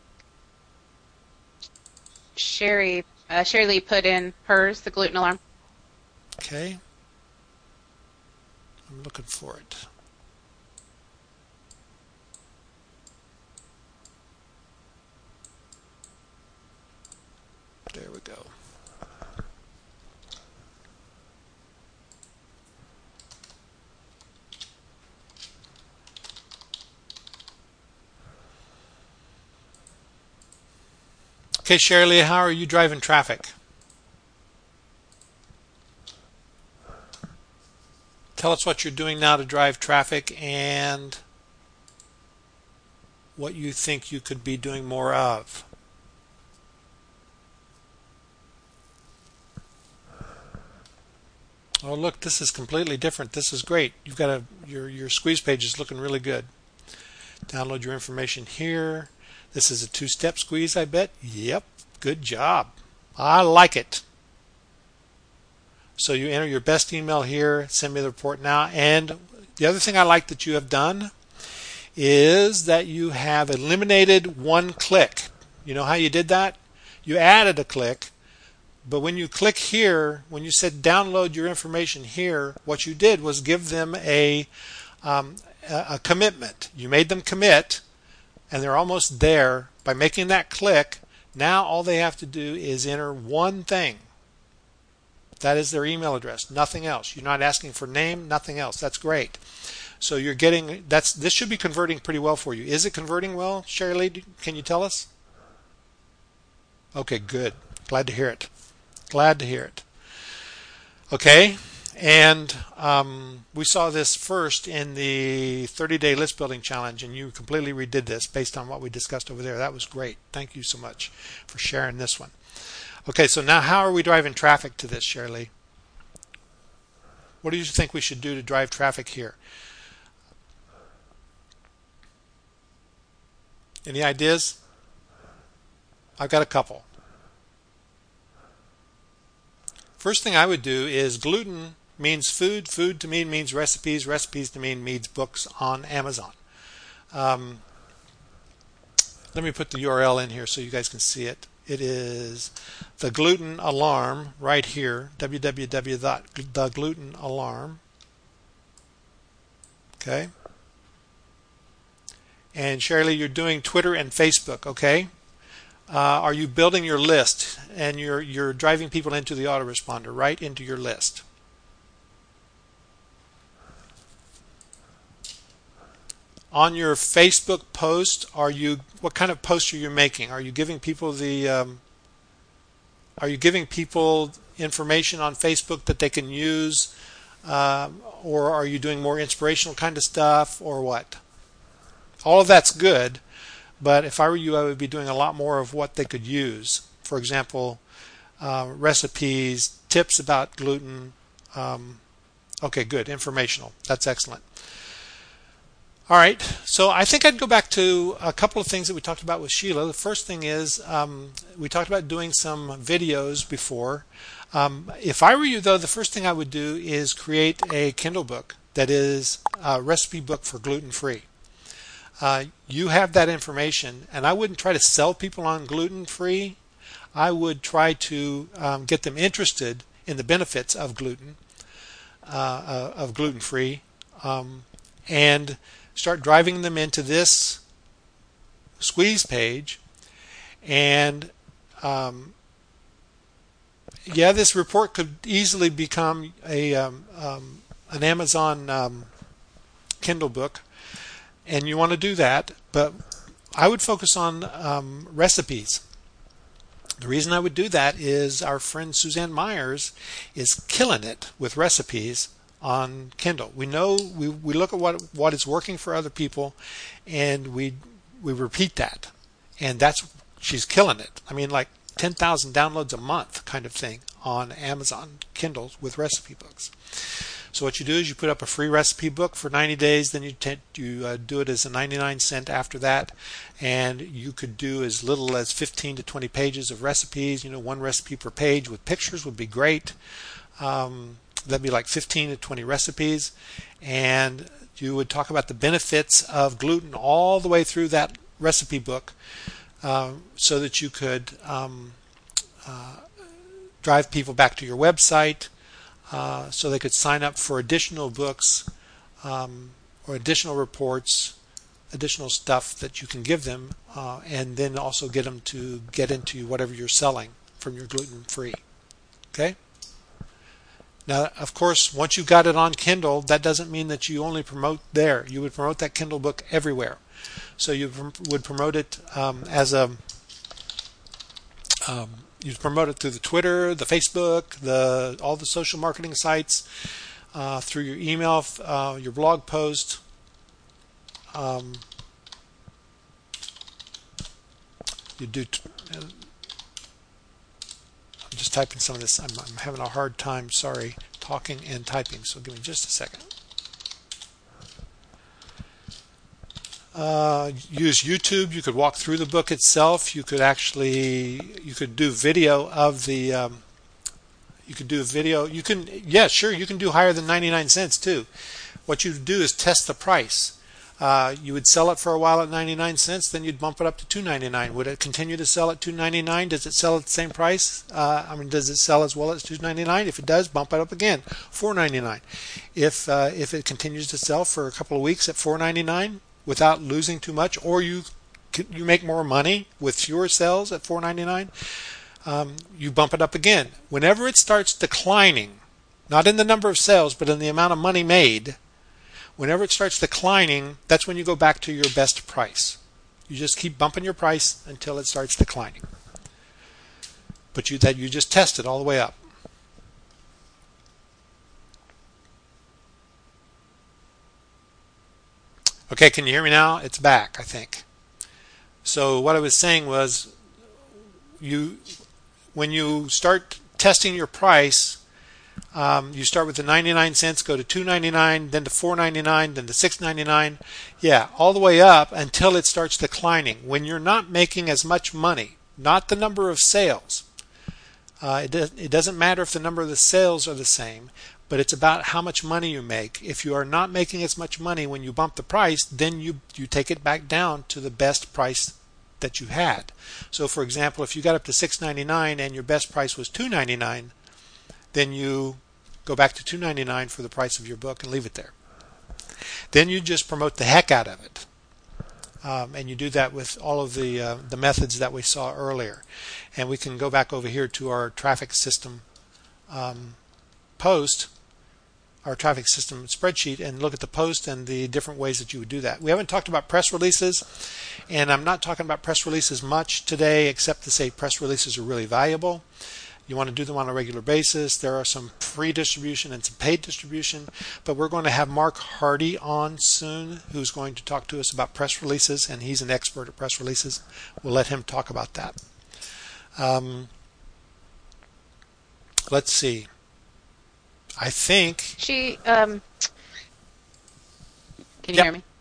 Sherry uh, Sherry Lee put in hers, the gluten alarm. Okay. I'm looking for it. There we go. Okay, Shirley, how are you driving traffic? Tell us what you're doing now to drive traffic and what you think you could be doing more of. Oh, look, this is completely different. This is great. You've got a your your squeeze page is looking really good. Download your information here. This is a two-step squeeze, I bet. Yep, good job. I like it. So you enter your best email here, send me the report now. And the other thing I like that you have done is that you have eliminated one click. You know how you did that? You added a click, but when you click here, when you said download your information here, what you did was give them a um, a commitment. You made them commit, and they're almost there. By making that click, now all they have to do is enter one thing. That is their email address, nothing else. You're not asking for name, nothing else. That's great. So you're getting that's this should be converting pretty well for you. Is it converting well, Shirley? Can you tell us? Okay, good. Glad to hear it. Glad to hear it. Okay, and um, we saw this first in the thirty-day list building challenge, and you completely redid this based on what we discussed over there. That was great. Thank you so much for sharing this one. Okay, so now how are we driving traffic to this, Shirley? What do you think we should do to drive traffic here? Any ideas? I've got a couple. First thing I would do is gluten means food. Food to me means recipes. Recipes to me means books on Amazon. Um, let me put the U R L in here so you guys can see it. It is the gluten alarm right here, w w w dot the gluten alarm. Okay. And Shirley, you're doing Twitter and Facebook, okay? Uh, are you building your list and you're you're driving people into the autoresponder, right into your list? On your Facebook post, are you what kind of post are you making? Are you giving people the um, are you giving people information on Facebook that they can use, uh, or are you doing more inspirational kind of stuff, or what? All of that's good, but if I were you, I would be doing a lot more of what they could use. For example, uh, recipes, tips about gluten. Um, okay, good, informational. That's excellent. All right, so I think I'd go back to a couple of things that we talked about with Sheila. The first thing is um, we talked about doing some videos before. Um, if I were you, though, the first thing I would do is create a Kindle book that is a recipe book for gluten-free. Uh, you have that information, and I wouldn't try to sell people on gluten-free. I would try to um, get them interested in the benefits of gluten, uh, uh, of gluten-free, um, and start driving them into this squeeze page. And um, yeah, this report could easily become a um, um, an Amazon um, Kindle book, and you want to do that, but I would focus on um, recipes. The reason I would do that is our friend Suzanne Myers is killing it with recipes on Kindle. We know we, we look at what what is working for other people, and we we repeat that, and that's she's killing it. I mean, like ten thousand downloads a month kind of thing on Amazon Kindles with recipe books. So what you do is you put up a free recipe book for ninety days, then you t- you uh, do it as a ninety-nine cent after that, and you could do as little as fifteen to twenty pages of recipes. You know, one recipe per page with pictures would be great. Um, that'd be like fifteen to twenty recipes, and you would talk about the benefits of gluten all the way through that recipe book, uh, so that you could um, uh, drive people back to your website. Uh, so they could sign up for additional books um, or additional reports, additional stuff that you can give them, uh, and then also get them to get into whatever you're selling from your gluten-free. Okay? Now, of course, once you've got it on Kindle, that doesn't mean that you only promote there. You would promote that Kindle book everywhere. So you would promote it um, as a um, you promote it through the Twitter, the Facebook, the all the social marketing sites, uh, through your email, uh, your blog post. Um, you do. T- I'm just typing some of this. I'm, I'm having a hard time. Sorry, talking and typing. So give me just a second. Uh, use YouTube. You could walk through the book itself. You could actually, you could do video of the, um, you could do a video. You can, yeah, sure, you can do higher than ninety-nine cents too. What you do is test the price. Uh, you would sell it for a while at ninety-nine cents, then you'd bump it up to two ninety-nine. Would it continue to sell at two ninety-nine? Does it sell at the same price? Uh, I mean, does it sell as well as two ninety-nine? If it does, bump it up again, four ninety-nine. If uh, if it continues to sell for a couple of weeks at four ninety-nine, without losing too much, or you you make more money with fewer sales at four ninety-nine, um, you bump it up again. Whenever it starts declining, not in the number of sales, but in the amount of money made, whenever it starts declining, that's when you go back to your best price. You just keep bumping your price until it starts declining. But you that you just test it all the way up. Okay, can you hear me now? It's back, I think. So what I was saying was, you, when you start testing your price, um, you start with the ninety-nine cents, go to two ninety-nine, then to four ninety-nine, then to six ninety-nine, yeah, all the way up until it starts declining. When you're not making as much money, not the number of sales. Uh, it, does, it doesn't matter if the number of the sales are the same, but it's about how much money you make. If you are not making as much money when you bump the price, then you you take it back down to the best price that you had. So for example, if you got up to six ninety-nine and your best price was two ninety-nine, then you go back to two ninety-nine for the price of your book and leave it there. Then you just promote the heck out of it. Um, and you do that with all of the uh, the methods that we saw earlier. And we can go back over here to our traffic system um, post, our traffic system spreadsheet, and look at the post and the different ways that you would do that. We haven't talked about press releases, and I'm not talking about press releases much today, except to say press releases are really valuable. You want to do them on a regular basis. There are some free distribution and some paid distribution, but we're going to have Mark Hardy on soon, who's going to talk to us about press releases, and he's an expert at press releases. We'll let him talk about that. Um, let's see. I think she. Um, can you yep. hear me?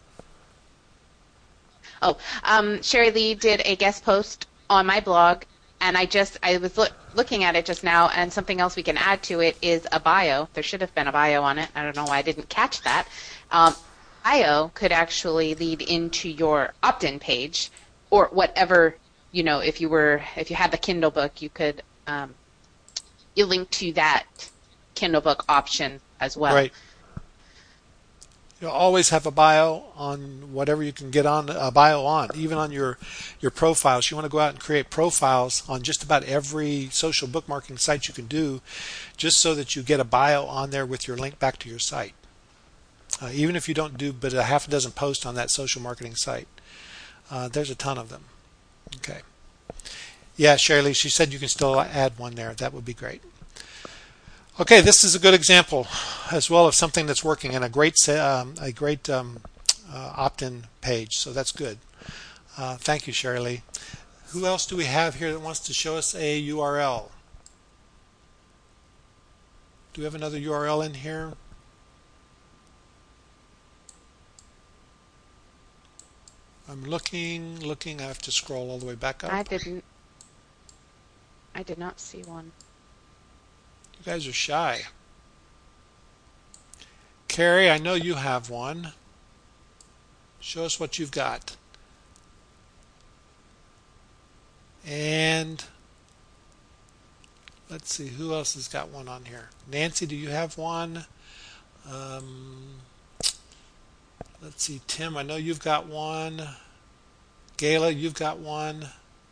Oh, um, Sherry Lee did a guest post on my blog, and I just I was look, looking at it just now, and something else we can add to it is a bio. There should have been a bio on it. I don't know why I didn't catch that. Um, bio could actually lead into your opt-in page, or whatever, you know. If you were if you had the Kindle book, you could um, you link to that Kindle book option as well. Right. You'll always have a bio on whatever you can get on a bio on, even on your your profiles. You want to go out and create profiles on just about every social bookmarking site you can do, just so that you get a bio on there with your link back to your site. Uh, even if you don't do but a half a dozen posts on that social marketing site, uh, there's a ton of them. Okay. Yeah, Shirley, she said you can still add one there. That would be great. Okay, this is a good example as well of something that's working and a great um, a great um, uh, opt-in page. So that's good. Uh, thank you, Shirley. Who else do we have here that wants to show us a U R L? Do we have another U R L in here? I'm looking, looking. I have to scroll all the way back up. I didn't. I did not see one. You guys are shy. Carrie, I know you have one. Show us what you've got. And let's see, who else has got one on here? Nancy, do you have one? Um, let's see, Tim, I know you've got one. Gayla, you've got one.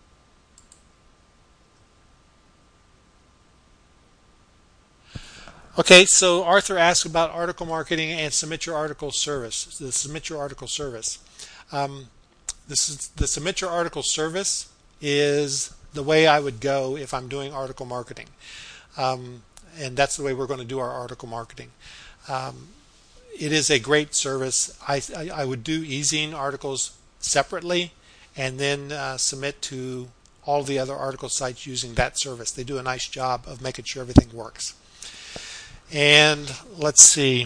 Okay, so Arthur asked about article marketing and submit your article service. The submit your article service. Um, this is the submit your article service is the way I would go if I'm doing article marketing, um, and that's the way we're going to do our article marketing. Um, it is a great service. I, I, I would do ezine articles separately, and then uh, submit to all the other article sites using that service. They do a nice job of making sure everything works. And let's see,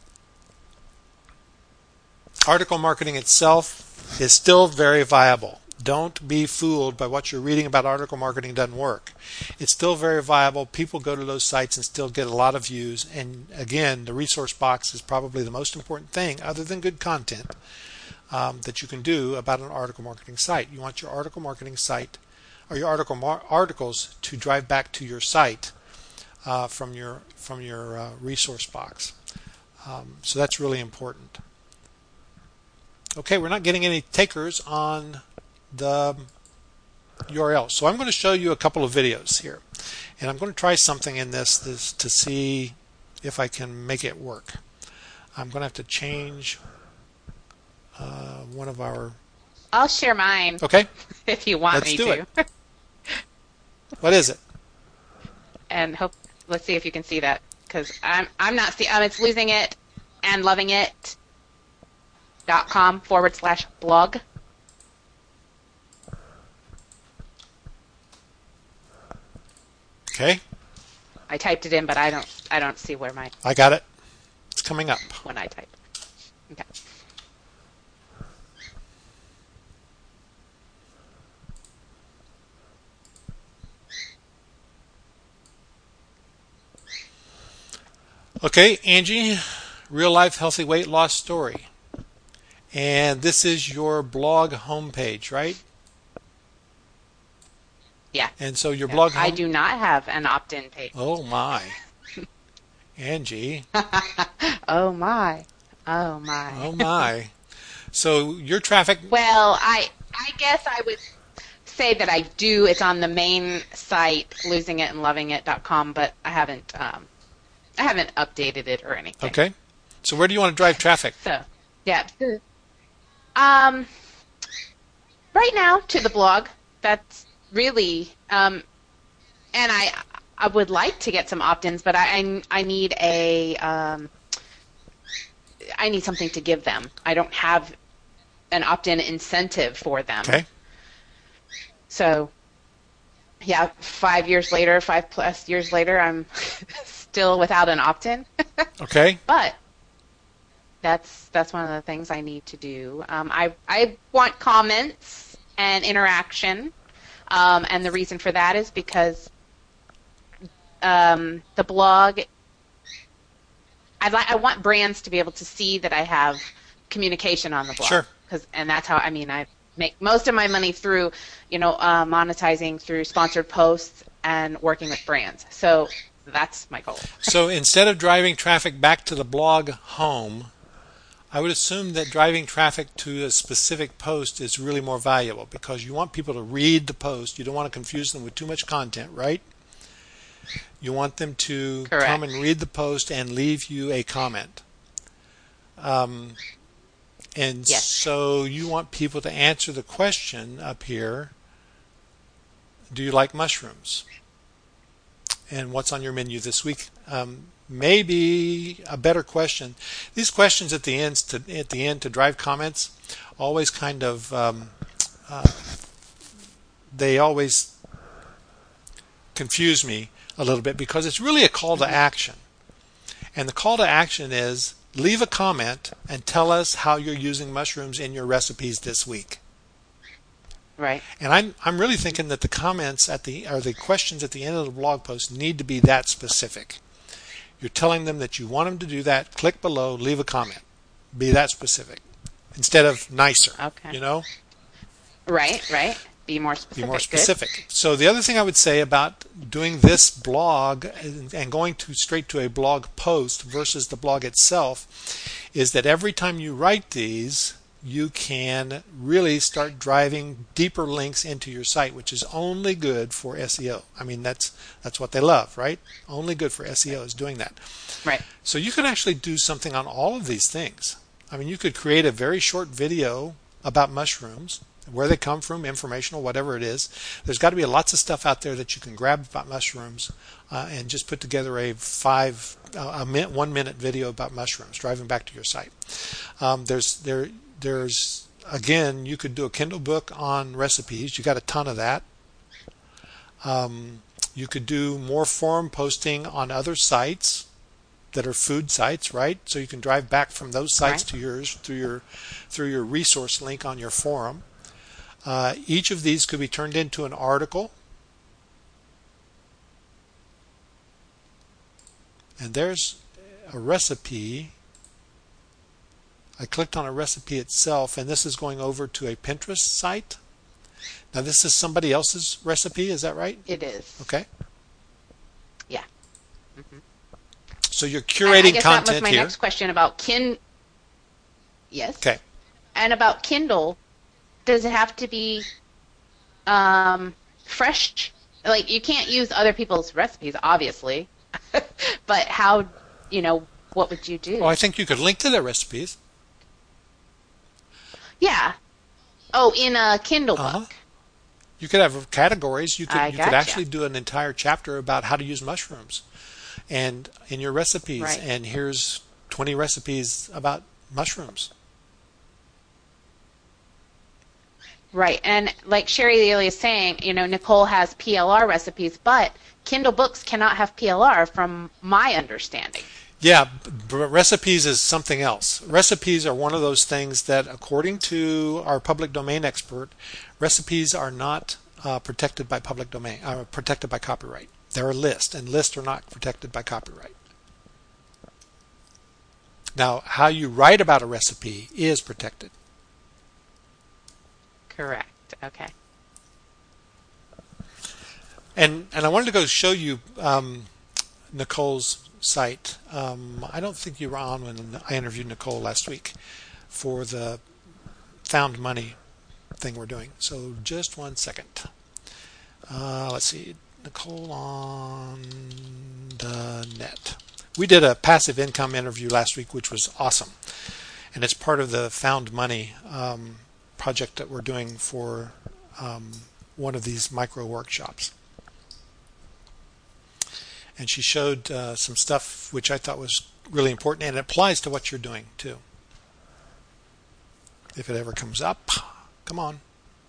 article marketing itself is still very viable. Don't be fooled by what you're reading about article marketing doesn't work. It's still very viable. People go to those sites and still get a lot of views. And again, the resource box is probably the most important thing, other than good content, um, that you can do about an article marketing site. You want your article marketing site or your article mar- articles to drive back to your site uh, from your from your uh, resource box. Um, so that's really important. Okay, we're not getting any takers on the U R L. So I'm going to show you a couple of videos here. And I'm going to try something in this, this to see if I can make it work. I'm going to have to change uh, one of our... I'll share mine. Okay. If you want Let's me do to. It. What is it? And hope let's see if you can see that, because I'm I'm not see um, it's losing it and loving it dot com forward slash blog. Okay. I typed it in, but I don't I don't see where my I got it. It's coming up. when I type. Okay. Okay, Angie, real life healthy weight loss story. And this is your blog homepage, right? Yeah. And so your Yeah. blog home- I do not have an opt-in page. Oh my. Angie. Oh my. Oh my. Oh my. So your traffic Well, I I guess I would say that I do. It's on the main site, losing it and loving it dot com, but I haven't um, I haven't updated it or anything. Okay. So where do you want to drive traffic? So, yeah. Um, right now to the blog. That's really um, and I I would like to get some opt-ins, but I I, I need a um, I need something to give them. I don't have an opt-in incentive for them. Okay. So, yeah, five years later, five plus years later, I'm still without an opt-in. Okay. But that's that's one of the things I need to do. Um, I I want comments and interaction, um, and the reason for that is because um, the blog. I like I want brands to be able to see that I have communication on the blog. Sure. Cause, and that's how I mean I make most of my money through, you know, uh, monetizing through sponsored posts and working with brands. So that's my goal. So instead of driving traffic back to the blog home, I would assume that driving traffic to a specific post is really more valuable because you want people to read the post. You don't want to confuse them with too much content, right? You want them to Correct. come and read the post and leave you a comment. Um, and Yes. so you want people to answer the question up here, do you like mushrooms? And what's on your menu this week? Um, maybe a better question. These questions at the end to at the end to drive comments always kind of um, uh, they always confuse me a little bit because it's really a call to action. And the call to action is leave a comment and tell us how you're using mushrooms in your recipes this week. Right. And I'm I'm really thinking that the comments at the or the questions at the end of the blog post need to be that specific. You're telling them that you want them to do that. Click below, leave a comment. Be that specific instead of nicer. Okay. You know? Right, right. Be more specific. Be more Good. specific. So the other thing I would say about doing this blog and, and going to straight to a blog post versus the blog itself is that every time you write these, you can really start driving deeper links into your site, which is only good for S E O. I mean, that's that's what they love, right? Only good for S E O is doing that. Right. So you can actually do something on all of these things. I mean, you could create a very short video about mushrooms, where they come from, informational, whatever it is. There's got to be lots of stuff out there that you can grab about mushrooms uh, and just put together a five, uh, a minute, one minute video about mushrooms, driving back to your site. Um, there's there there's again, you could do a Kindle book on recipes. You got a ton of that. Um, you could do more forum posting on other sites that are food sites, right? So you can drive back from those sites Right. to yours through your through your resource link on your forum. Uh, each of these could be turned into an article. And there's a recipe. I clicked on a recipe itself, and this is going over to a Pinterest site. Now, this is somebody else's recipe, is that right? It is. Okay. Yeah. So you're I- I curating guess that was content my here. next question about kin. Yes. Okay. And about Kindle, does it have to be um, fresh? Like, you can't use other people's recipes, obviously. But how, you know, what would you do? Well, I think you could link to their recipes. Yeah. Oh, in a Kindle book. Uh-huh. You could have categories. You could I you could gotcha. actually do an entire chapter about how to use mushrooms, and in your recipes. Right. And here's twenty recipes about mushrooms. Right. And like Sherry Daly is saying, you know, Nicole has P L R recipes, but Kindle books cannot have P L R from my understanding. Yeah, but recipes is something else. Recipes are one of those things that, according to our public domain expert, recipes are not uh, protected by public domain, are protected by copyright. They're a list, and lists are not protected by copyright. Now, how you write about a recipe is protected. Correct. Okay. And and I wanted to go show you um, Nicole's site. Um, I don't think you were on when I interviewed Nicole last week for the Found Money thing we're doing. So just one second. Uh, let's see, Nicole on the net. We did a passive income interview last week, which was awesome, and it's part of the Found Money um, project that we're doing for um, one of these micro workshops. And she showed uh, some stuff which I thought was really important, and it applies to what you're doing too. If it ever comes up, come on.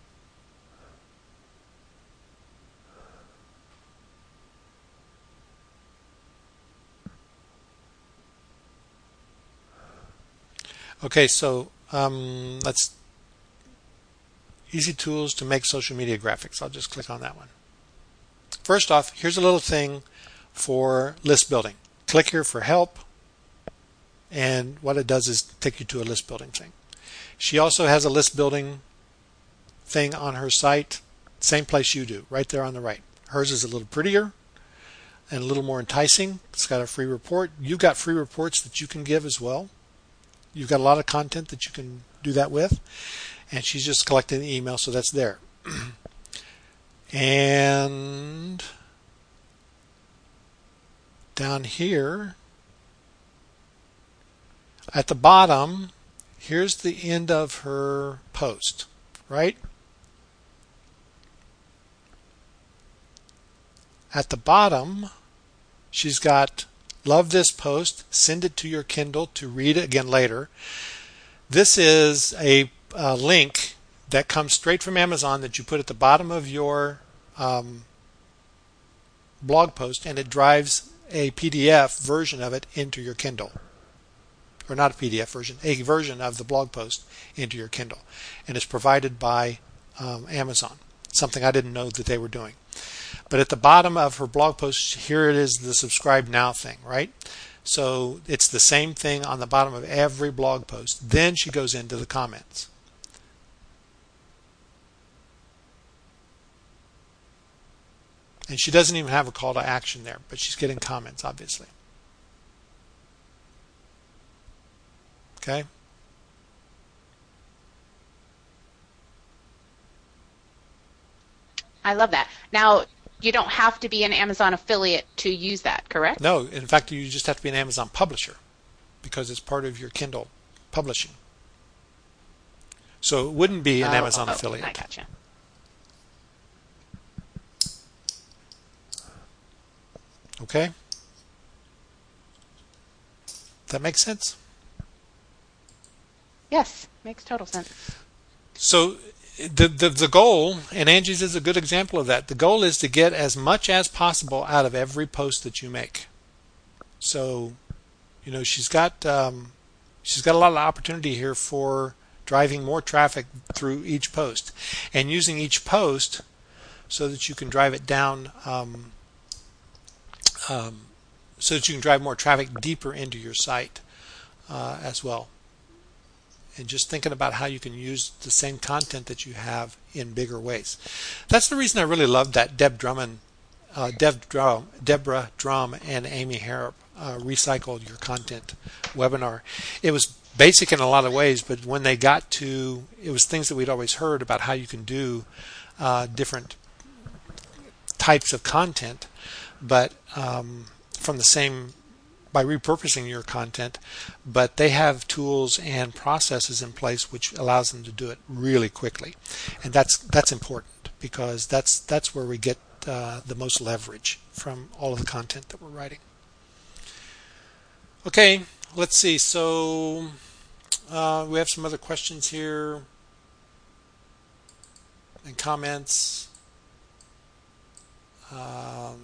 Okay, so um, let's easy tools to make social media graphics. I'll just click on that one. First off, here's a little thing for list building. Click here for help, and what it does is take you to a list building thing. She also has a list building thing on her site, same place you do, right there on the right. Hers is a little prettier and a little more enticing. It's got a free report. You've got free reports that you can give as well. You've got a lot of content that you can do that with, and she's just collecting the email, so that's there. And down here at the bottom, here's the end of her post, right? At the bottom, she's got love this post, send it to your Kindle to read it again later. This is a, a link that comes straight from Amazon that you put at the bottom of your um, blog post, and it drives a P D F version of it into your Kindle. Or not a P D F version, a version of the blog post into your Kindle. And it's provided by um, Amazon, something I didn't know that they were doing. But at the bottom of her blog post, here it is, the subscribe now thing, right? So it's the same thing on the bottom of every blog post. Then she goes into the comments. And she doesn't even have a call to action there, but she's getting comments, obviously. Okay? I love that. Now, you don't have to be an Amazon affiliate to use that, correct? No, in fact, you just have to be an Amazon publisher because it's part of your Kindle publishing. So it wouldn't be an oh, Amazon oh, affiliate. I gotcha. Okay? That makes sense? Yes, makes total sense. So the, the the goal, and Angie's is a good example of that, the goal is to get as much as possible out of every post that you make. So, you know, she's got um, she's got a lot of opportunity here for driving more traffic through each post and using each post so that you can drive it down um, um, so that you can drive more traffic deeper into your site uh, as well. And just thinking about how you can use the same content that you have in bigger ways. That's the reason I really loved that Deb Drummond, uh, Deb Drum, Deborah Drum and Amy Harrop uh, recycled your content webinar. It was basic in a lot of ways, but when they got to, it was things that we'd always heard about how you can do uh, different types of content, but um, from the same by repurposing your content, but they have tools and processes in place which allows them to do it really quickly, and that's that's important because that's that's where we get uh, the most leverage from all of the content that we're writing. Okay, let's see. So uh, we have some other questions here and comments. Um,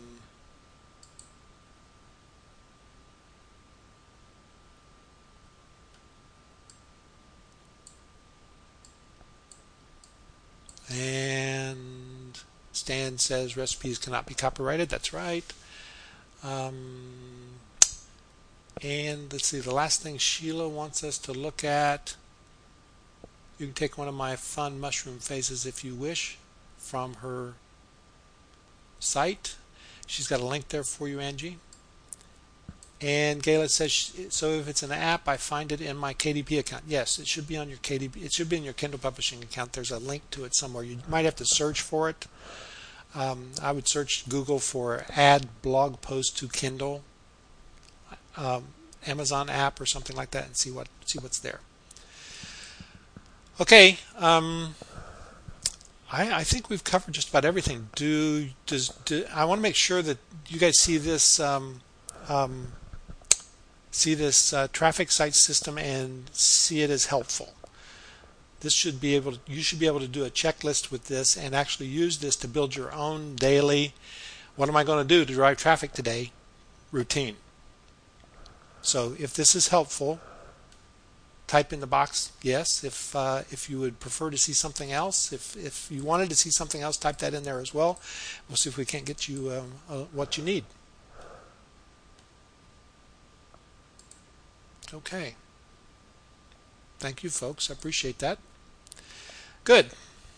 And Stan says recipes cannot be copyrighted. That's right. Um, and let's see, the last thing Sheila wants us to look at. You can take one of my fun mushroom phases if you wish from her site. She's got a link there for you, Angie. And Gayla says, so if it's an app, I find it in my K D P account. Yes, it should be on your K D P. It should be in your Kindle Publishing account. There's a link to it somewhere. You might have to search for it. Um, I would search Google for add blog post to Kindle, um, Amazon app or something like that, and see what see what's there. Okay, um, I, I think we've covered just about everything. Do does do, I want to make sure that you guys see this um, um, see this uh, traffic site system and see it as helpful. This should be able to, you should be able to do a checklist with this and actually use this to build your own daily, what am I going to do to drive traffic today, routine. So if this is helpful, type in the box yes. If uh, if you would prefer to see something else, if if you wanted to see something else, type that in there as well. We'll see if we can't get you um, uh, what you need. Okay. Thank you, folks. I appreciate that. Good.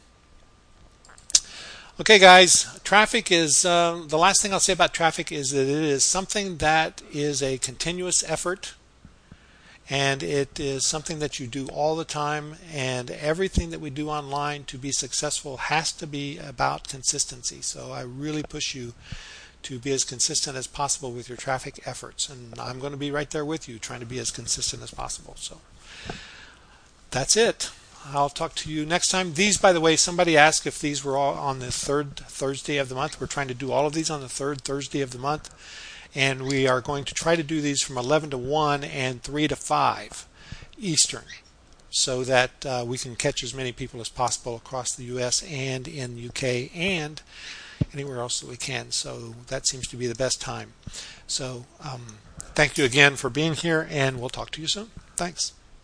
Okay, guys. Traffic is um, the last thing I'll say about traffic is that it is something that is a continuous effort. And it is something that you do all the time, and everything that we do online to be successful has to be about consistency. So I really push you to be as consistent as possible with your traffic efforts, and I'm going to be right there with you trying to be as consistent as possible. So that's it. I'll talk to you next time. These, by the way, somebody asked if these were all on the third Thursday of the month. We're trying to do all of these on the third Thursday of the month. And we are going to try to do these from eleven to one and three to five Eastern so that uh, we can catch as many people as possible across the U S and in U K and anywhere else that we can. So that seems to be the best time. So um, thank you again for being here, and we'll talk to you soon. Thanks.